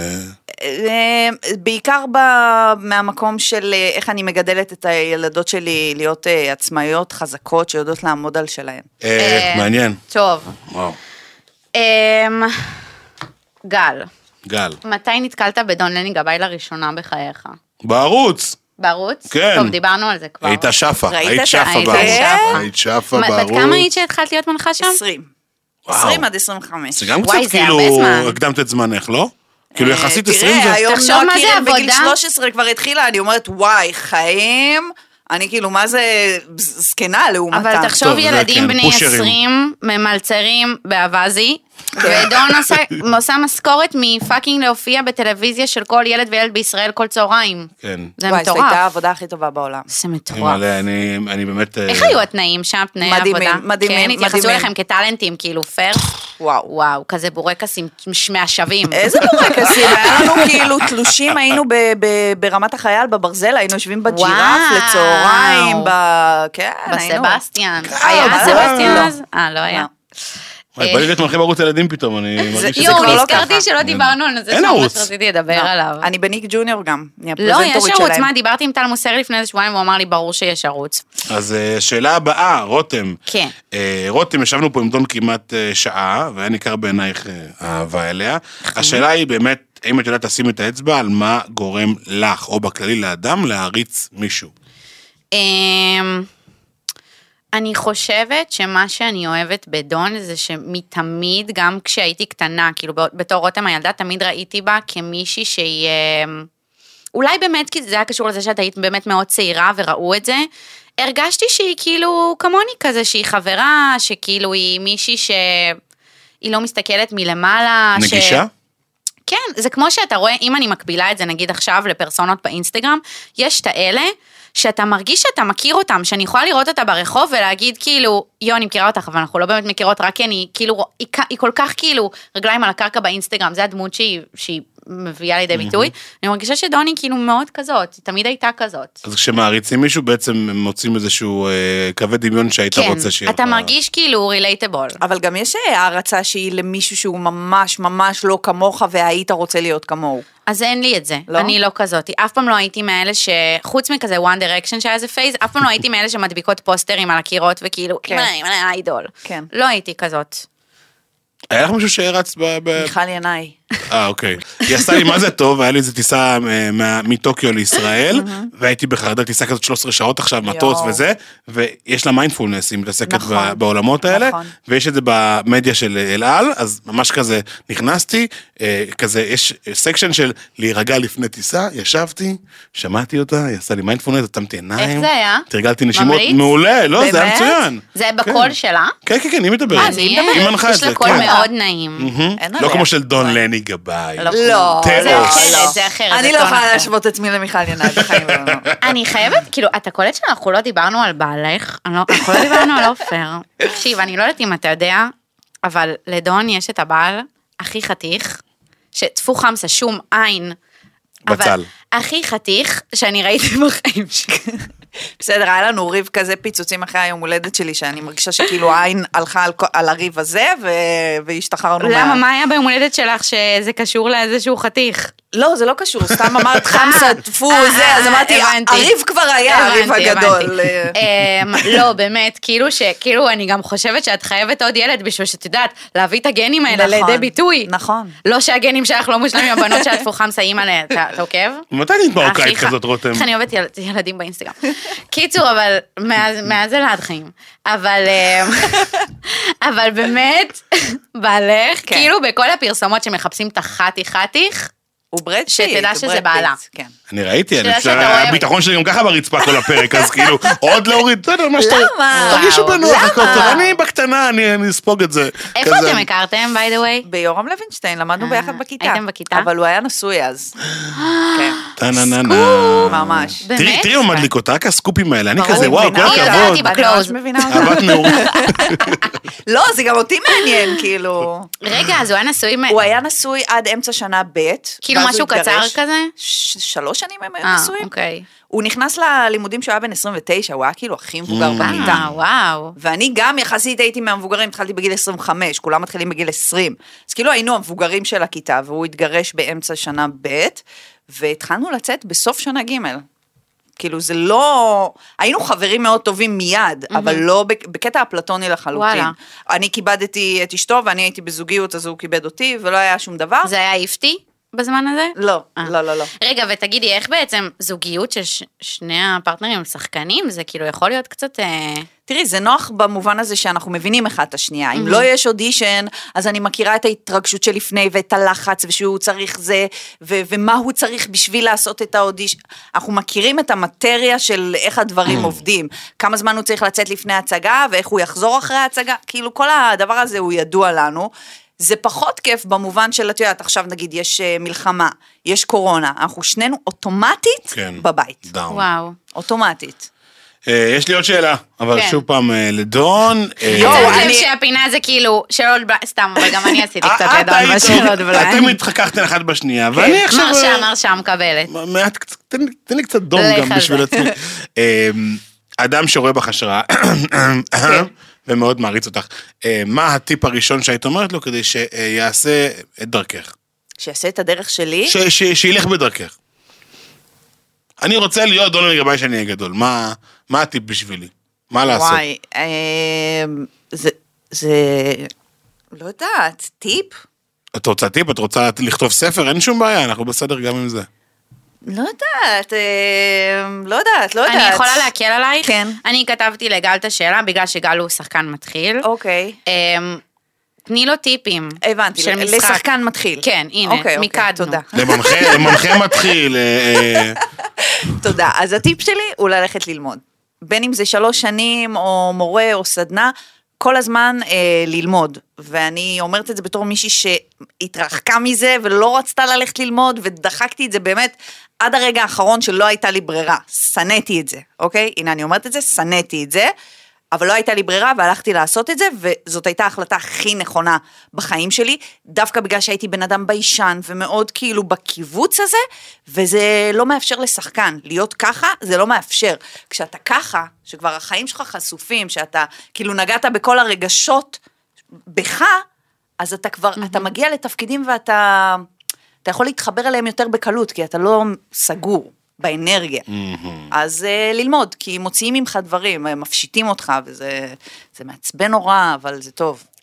Speaker 4: אה, בעיקר ב- מהמקום של אה, איך אני מגדלת את הילדות שלי להיות אה, עצמאיות חזקות שיודעות לעמוד על שלהן.
Speaker 2: אה,
Speaker 3: אה,
Speaker 2: מעניין.
Speaker 3: טוב.
Speaker 2: וואו.
Speaker 3: אמ, גל,
Speaker 2: גל.
Speaker 3: מתי נתקלת בדון לני גבאי לראשונה בחייך?
Speaker 2: בערוץ.
Speaker 3: בערוץ?
Speaker 2: כן.
Speaker 3: טוב, דיברנו על זה כבר.
Speaker 2: היית שפה,
Speaker 4: ראית
Speaker 2: היית
Speaker 4: את-
Speaker 2: שפה
Speaker 3: היית
Speaker 2: בערוץ.
Speaker 3: שפה.
Speaker 2: היית שפה
Speaker 3: בת
Speaker 2: בערוץ.
Speaker 3: כמה היית שהתחלת להיות מנחה שם?
Speaker 4: עשרים.
Speaker 2: וואו.
Speaker 4: עשרים עד עשרים וחמש.
Speaker 2: זה גם
Speaker 3: וואי,
Speaker 2: קצת
Speaker 3: זה
Speaker 2: כאילו,
Speaker 3: הרבה זמן.
Speaker 2: הקדמת את זמנך, לא? כאילו יחסית
Speaker 4: תראה,
Speaker 2: עשרים זה...
Speaker 4: היום
Speaker 3: תחשוב
Speaker 4: נועה
Speaker 3: מה זה
Speaker 4: קירל בגיל
Speaker 3: עבודה.
Speaker 4: שלוש עשרה כבר התחילה, אני אומרת, וואי, חיים, אני כאילו, מה זה זקנה לעומתה.
Speaker 3: אבל תחשוב
Speaker 2: טוב, זה
Speaker 3: ילדים
Speaker 2: כן,
Speaker 3: בני
Speaker 2: פושרים.
Speaker 3: עשרים ממלצרים באווזי, ודון עושה- עושה משכורת מפאקינג להופיע בטלוויזיה של כל ילד וילד בישראל כל צהריים.
Speaker 2: כן.
Speaker 3: זה
Speaker 4: וואי, זו
Speaker 3: מטורף.
Speaker 4: הייתה העבודה הכי טובה בעולם.
Speaker 3: זה
Speaker 2: אני
Speaker 3: מטורף.
Speaker 2: מלא, אני אני באמת...
Speaker 3: איך
Speaker 2: אה,
Speaker 3: היו התנאים שם, תנאי
Speaker 4: מדהימים,
Speaker 3: עבודה?
Speaker 4: מדהימים,
Speaker 3: כן, התייחסו
Speaker 4: מדהימים.
Speaker 3: אליכם כטלנטים, כאילו פרסט?
Speaker 4: וואו.
Speaker 3: וואו, כזה בורקסים מהשווים.
Speaker 4: איזה בורקסים, היה לנו כאילו תלושים, היינו ב- ב- ברמת החייל, בברזל, היינו יושבים בג'ירף
Speaker 3: וואו.
Speaker 4: לצהריים, ב- כן, היינו.
Speaker 3: בסבסטיאן.
Speaker 2: אה,
Speaker 3: היה
Speaker 4: מה?
Speaker 3: סבסטיאן
Speaker 4: לא.
Speaker 3: אז? אה, לא היה.
Speaker 2: וואי, בא לי להיות מנחה בערוץ ילדים פתאום, אני מרגיש שזה
Speaker 3: יואו,
Speaker 4: כבר לא
Speaker 3: נזכרתי
Speaker 4: ככה.
Speaker 3: שלא דיברנו על זה
Speaker 2: אין
Speaker 3: שממש
Speaker 2: ערוץ.
Speaker 3: רציתי לדבר עליו.
Speaker 4: אני בניק ג'וניור גם, אני
Speaker 3: לא, יש
Speaker 4: הפרזנטורית
Speaker 3: ערוץ,
Speaker 4: שלהם.
Speaker 3: מה, דיברתי עם טל מוסרי לפני איזה שבועיים, והוא אמר לי, ברור שיש ערוץ.
Speaker 2: אז אה, שאלה הבאה, רותם.
Speaker 3: כן.
Speaker 2: אה, רותם, ישבנו פה עם דון כמעט אה, שעה, והיה ניכר בעינייך אה, אהבה אליה. השאלה היא באמת, האם את יודעת לשים את האצבע על מה גורם לך, או בכללי לאדם, להריץ מישהו?
Speaker 3: אמ, אני חושבת שמה שאני אוהבת בדון זה שמתמיד, גם כשהייתי קטנה, כאילו בתור רותם הילדה, תמיד ראיתי בה כמישהי שהיא, אמ, אולי באמת, כי זה היה קשור לזה שאת היית באמת מאוד צעירה וראו את זה, הרגשתי שהיא כאילו כמוני כזה, שהיא חברה, שכאילו היא מישהי שהיא לא מסתכלת מלמעלה. ש-
Speaker 2: נגישה?
Speaker 3: כן, זה כמו שאתה רואה, אם אני מקבילה את זה נגיד עכשיו לפרסונות באינסטגרם, יש את האלה שאתה מרגיש שאתה מכיר אותם, שאני יכולה לראות אותה ברחוב ולהגיד כאילו, יו, אני מכירה אותך, אבל אנחנו לא באמת מכירות, רק כי אני כאילו, היא, היא כל כך כאילו רגליים על הקרקע באינסטגרם, זה הדמות שהיא, שהיא מביאה לידי ביטוי, אני מרגישה שדוני כאילו מאוד כזאת, היא תמיד הייתה כזאת.
Speaker 2: אז כשמעריצים מישהו, בעצם הם מוצאים איזשהו אה, קווי דמיון שהיית
Speaker 3: כן,
Speaker 2: רוצה שיהיה.
Speaker 3: אתה
Speaker 2: לך.
Speaker 3: מרגיש כאילו רילייטבול.
Speaker 4: אבל גם יש הערצה שהיא למישהו שהוא ממש ממש לא כמוך והיית רוצה להיות כמוהו.
Speaker 3: אז אין לי את זה,
Speaker 4: לא?
Speaker 3: אני לא כזאת, אף פעם לא הייתי מאלה שחוץ מכזה One Direction שהיה איזה פייז, אף פעם לא הייתי מאלה שמדביקות פוסטרים על הקירות וכאילו,
Speaker 4: כן.
Speaker 3: אימא, אימא, איידול.
Speaker 4: כן.
Speaker 3: לא הייתי כזאת.
Speaker 2: היה לך מישהו שהרץ ב... ב-
Speaker 4: מיכל ינאי.
Speaker 2: אה, אוקיי. היא עשתה לי מה זה טוב, היה לי איזו טיסה מטוקיו לישראל, והייתי בחרדה טיסה כזאת שלוש עשרה שעות עכשיו, מטוס וזה, ויש לה מיינדפולנס, היא מתעסקת בעולמות האלה, ויש את זה במדיה של אל על, אז ממש כזה נכנסתי, כזה, יש סקשן של להירגע לפני טיסה, ישבתי, שמעתי אותה, היא עשה לי מיינדפולנס, עצמתי עיניים.
Speaker 3: איך זה היה?
Speaker 2: תרגלתי נשימות, מעולה, לא, זה היה מצוין.
Speaker 3: זה בקול שלה?
Speaker 2: כן, כן, כן, היא מדברת. היא מנחה את זה,
Speaker 3: יש לה קול מאוד נעים.
Speaker 2: לא כמו של דון לני גבאי.
Speaker 4: לא,
Speaker 3: זה אחרת, זה אחרת.
Speaker 4: אני לא יכולה להשוות עצמי למיכל ינאי בחיים.
Speaker 3: אני חייבת, כאילו, את הקולט שלנו, אנחנו לא דיברנו על בעלך, אנחנו לא דיברנו על אופר. תקשיב, אני לא יודעת אם אתה יודע, אבל לדון יש את הבעל הכי חתיך, שטפו חמסה, שום עין.
Speaker 2: בצל.
Speaker 3: הכי חתיך שאני ראיתי בחיים שלי.
Speaker 4: בסדר, היה לנו ריב כזה פיצוצים אחרי היום הולדת שלי, שאני מרגישה שכאילו העין הלכה על, על הריב הזה, ו... והשתחררנו.
Speaker 3: למה, מה... מה היה ביום הולדת שלך שזה קשור לאיזשהו חתיך?
Speaker 4: לא, זה לא קשור, סתם אמרת חמסה, טפו, זה, אז אמרתי, הריב כבר היה, הריב הגדול.
Speaker 3: לא, באמת, כאילו שכאילו אני גם חושבת שאת חייבת עוד ילד, בשביל שאת יודעת, להביא את הגנים האלה לידי ביטוי.
Speaker 4: נכון.
Speaker 3: לא שהגנים שלך לא מושלמים, הבנות שאת טפו חמסה אימא, אתה עוקב?
Speaker 2: מתי נית מרוקאית כזאת, רותם?
Speaker 3: איך אני אוהבת ילדים באינסטגרם. קיצור, אבל מאז זה לעד חיים. אבל, אבל באמת, בעלך, כאילו בכל הפרסומות שמחפשים את החתי חתיך,
Speaker 4: הוא ברד שיט.
Speaker 3: שתדע שזה בעלה.
Speaker 2: אני ראיתי, הביטחון שלי גם ככה ברצפה כל הפרק, אז כאילו, עוד להוריד,
Speaker 4: למה?
Speaker 2: תרגישו בנוח, אני בקטנה, אני אספוג את זה.
Speaker 3: איפה אתם הכרתם, by the way?
Speaker 4: ביורם לוינשטיין, למדנו ביחד בכיתה.
Speaker 3: הייתם בכיתה?
Speaker 4: אבל הוא היה נשוי אז.
Speaker 2: טה-נה-נה-נה.
Speaker 4: ממש.
Speaker 2: תראי, תראי הוא מדליק אותה, רק הסקופים האלה, אני כזה, וואו, כל הכבוד.
Speaker 3: אני בקלוז.
Speaker 2: אהבת נעורים.
Speaker 4: לא, זה גם אותי מעניין, כאילו.
Speaker 3: רגע, אז הוא היה נשוי...
Speaker 4: הוא היה נשוי עד אמצע שנה ב'.
Speaker 3: כאילו משהו קצר כזה?
Speaker 4: שלוש שנים הם היו
Speaker 3: אה,
Speaker 4: נשואים.
Speaker 3: אוקיי.
Speaker 4: הוא נכנס ללימודים שהוא היה בן עשרים ותשע, הוא היה כאילו הכי מבוגר בכיתה.
Speaker 3: אה, וואו.
Speaker 4: ואני גם יחסית הייתי מהמבוגרים, התחלתי בגיל עשרים וחמש, כולם מתחילים בגיל עשרים. אז כאילו היינו המבוגרים של הכיתה, והוא התגרש באמצע שנה ב', והתחלנו לצאת בסוף שנה ג'. כאילו זה לא, היינו חברים מאוד טובים מיד, אבל לא בקטע אפלטוני לחלוטין. אני כיבדתי את אשתו, ואני הייתי בזוגיות, אז הוא כיבד אותי, ולא היה שום דבר.
Speaker 3: זה היה איפתי בזמן הזה?
Speaker 4: לא, לא, לא, לא.
Speaker 3: רגע, ותגידי, איך בעצם זוגיות של שני הפרטנרים שחקנים, זה כאילו יכול להיות קצת...
Speaker 4: תראי, זה נוח במובן הזה שאנחנו מבינים אחד את השנייה. אם לא יש אודישן, אז אני מכירה את ההתרגשות שלפני, ואת הלחץ, ושהוא צריך זה, ומה הוא צריך בשביל לעשות את האודישן. אנחנו מכירים את המטריה של איך הדברים עובדים. כמה זמן הוא צריך לצאת לפני ההצגה, ואיך הוא יחזור אחרי ההצגה. כאילו, כל הדבר הזה הוא ידוע לנו. זה פחות כיף במובן של, את יודעת, עכשיו נגיד יש מלחמה, יש קורונה, אנחנו שנינו אוטומטית בבית.
Speaker 3: וואו.
Speaker 4: אוטומטית.
Speaker 2: יש לי עוד שאלה, אבל שוב פעם לדון.
Speaker 3: אני חושב שהפינה זה כאילו, שאלות בליים, סתם, אבל גם אני עשיתי קצת לדון בשאלות בליים.
Speaker 2: אתם מתחככתם אחד בשנייה, ואני עכשיו...
Speaker 3: מרשה, מרשה, מקבלת.
Speaker 2: תן לי קצת דום גם בשביל עצמי. אדם שרואה בך השראה, ומאוד מעריץ אותך, מה הטיפ הראשון שהיית אומרת לו, כדי שיעשה את דרכך?
Speaker 4: שיעשה את הדרך שלי?
Speaker 2: שילך בדרכך. אני רוצה להיות דון לגבי שאני אהיה גדול. מה, מה הטיפ בשבילי? מה לעשות?
Speaker 4: וואי, זה, זה, לא יודעת, טיפ?
Speaker 2: את רוצה טיפ? את רוצה לכתוב ספר? אין שום בעיה, אנחנו בסדר גם עם זה.
Speaker 4: לא יודעת, לא יודעת, לא יודעת.
Speaker 3: אני יכולה להקל עלייך?
Speaker 4: כן.
Speaker 3: אני כתבתי לגל את השאלה, בגלל שגל הוא שחקן מתחיל.
Speaker 4: אוקיי.
Speaker 3: תני לו טיפים.
Speaker 4: הבנתי, לשחקן מתחיל.
Speaker 3: כן, הנה, מיקדנו.
Speaker 4: תודה.
Speaker 2: למנחה מתחיל.
Speaker 4: תודה. אז הטיפ שלי הוא ללכת ללמוד. בין אם זה שלוש שנים, או מורה, או סדנה, כל הזמן אה, ללמוד. ואני אומרת את זה בתור מישהי שהתרחקה מזה, ולא רצתה ללכת ללמוד, ודחקתי את זה באמת עד הרגע האחרון שלא הייתה לי ברירה. סניתי את זה, אוקיי? הנה, אני אומרת את זה, סניתי את זה. אבל לא הייתה לי ברירה, והלכתי לעשות את זה, וזאת הייתה ההחלטה הכי נכונה בחיים שלי, דווקא בגלל שהייתי בן אדם ביישן, ומאוד כאילו בקיבוץ הזה, וזה לא מאפשר לשחקן, להיות ככה, זה לא מאפשר. כשאתה ככה, שכבר החיים שלך חשופים, שאתה כאילו נגעת בכל הרגשות בך, אז אתה כבר, mm-hmm. אתה מגיע לתפקידים, ואתה אתה יכול להתחבר אליהם יותר בקלות, כי אתה לא סגור. באנרגיה. Mm-hmm. אז uh, ללמוד, כי מוציאים ממך דברים, מפשיטים אותך, וזה זה מעצבן נורא, אבל זה טוב.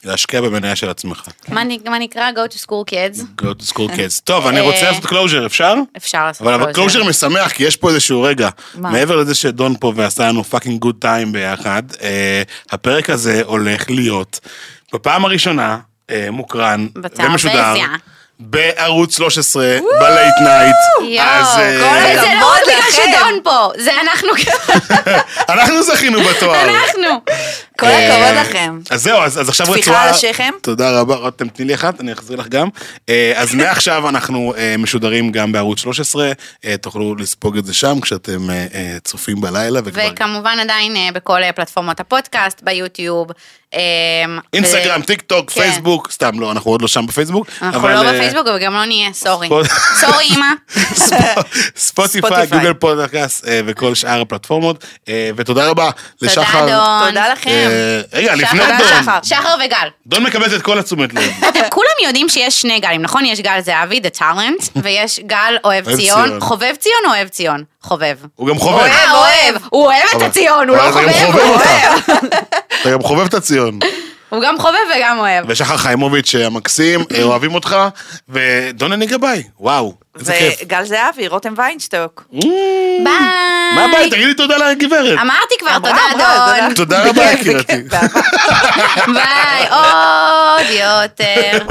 Speaker 2: להשקיע במניה של עצמך.
Speaker 3: מה נ- מה נקרא? Go to school kids?
Speaker 2: Go to school kids. טוב, אני רוצה לעשות קלוז'ר, אפשר?
Speaker 3: אפשר לעשות
Speaker 2: אבל קלוז'ר משמח, כי יש פה איזשהו רגע.
Speaker 4: מה?
Speaker 2: מעבר לזה שדון פה ועשה לנו פאקינג גוד טיים ביחד, אה, הפרק הזה הולך להיות בפעם הראשונה אה, מוקרן ומשודר.
Speaker 3: בטלוויזיה.
Speaker 2: בערוץ שלוש עשרה, בלייט נייט.
Speaker 3: יואו,
Speaker 2: אה,
Speaker 3: וזה לא
Speaker 4: כבוד
Speaker 3: רק בגלל
Speaker 4: לכם.
Speaker 3: שדון פה, זה אנחנו,
Speaker 2: אנחנו זכינו בתואר.
Speaker 3: אנחנו.
Speaker 4: כל הכבוד לכם.
Speaker 2: אז זהו, אז, אז עכשיו
Speaker 4: טפיחה
Speaker 2: רצועה...
Speaker 4: על השכם.
Speaker 2: תודה רבה, רותם, תני לי אחת, אני אחזיר לך גם. אה, אז מעכשיו אנחנו אה, משודרים גם בערוץ שלוש עשרה, אה, תוכלו לספוג את זה שם כשאתם אה, אה, צופים בלילה. וכבר...
Speaker 3: וכמובן עדיין אה, בכל אה, פלטפורמות הפודקאסט, ביוטיוב. אה,
Speaker 2: אינסטגרם,
Speaker 3: ו-
Speaker 2: טיק טוק,
Speaker 3: כן.
Speaker 2: פייסבוק, סתם לא, אנחנו עוד לא שם בפייסבוק.
Speaker 3: אנחנו
Speaker 2: אבל,
Speaker 3: לא
Speaker 2: אה,
Speaker 3: בפייסבוק וגם לא נהיה, סורי.
Speaker 2: ספוט-
Speaker 3: סורי אמא.
Speaker 2: ספוטיפיי,
Speaker 4: ספוטיפיי.
Speaker 2: גוגל פודקאסט אה, וכל שאר הפלטפורמות. אה, ותודה רבה לשחר.
Speaker 3: תודה דון.
Speaker 4: תודה לכם.
Speaker 2: אה, רגע, לפני
Speaker 3: שחר,
Speaker 2: דון.
Speaker 4: שחר.
Speaker 3: שחר וגל.
Speaker 2: דון מקבלת את כל התשומת לב.
Speaker 3: אתם כולם יודעים שיש שני גלים, נכון? יש גל זהבי, The Talent, ויש גל אוהב
Speaker 2: אוהב
Speaker 3: ציון.
Speaker 2: ציון.
Speaker 3: חובב ציון או אוהב ציון? חובב.
Speaker 2: הוא גם חובב.
Speaker 3: אה, אוהב. הוא אוהב את
Speaker 2: אבל-
Speaker 3: הציון, הוא
Speaker 2: אבל
Speaker 3: לא
Speaker 2: אתה גם
Speaker 3: חובב,
Speaker 2: חובב
Speaker 3: הוא
Speaker 2: אותה.
Speaker 3: אוהב.
Speaker 2: אתה גם חובב את הציון.
Speaker 3: הוא גם חובב וגם אוהב.
Speaker 2: ושחר חיימוביץ' המקסים, אה, אוהבים אותך, ודון אני גבאי, וואו, איזה כיף.
Speaker 4: וגל זהבי, רותם ויינשטוק.
Speaker 3: ביי.
Speaker 2: מה הבעיה? תגידי תודה לגברת.
Speaker 3: אמרתי כבר,
Speaker 4: אמרה,
Speaker 3: תודה
Speaker 4: אמרה,
Speaker 3: דון.
Speaker 2: תודה רבה,
Speaker 4: בכיף,
Speaker 2: יקירתי.
Speaker 4: בכיף, באהבה.
Speaker 3: ביי, עוד יותר.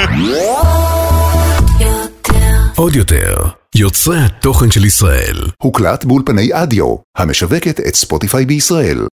Speaker 1: עוד יותר, יוצרי התוכן של ישראל.
Speaker 5: הוקלט באולפני אדיו, המשווקת את ספוטיפיי בישראל.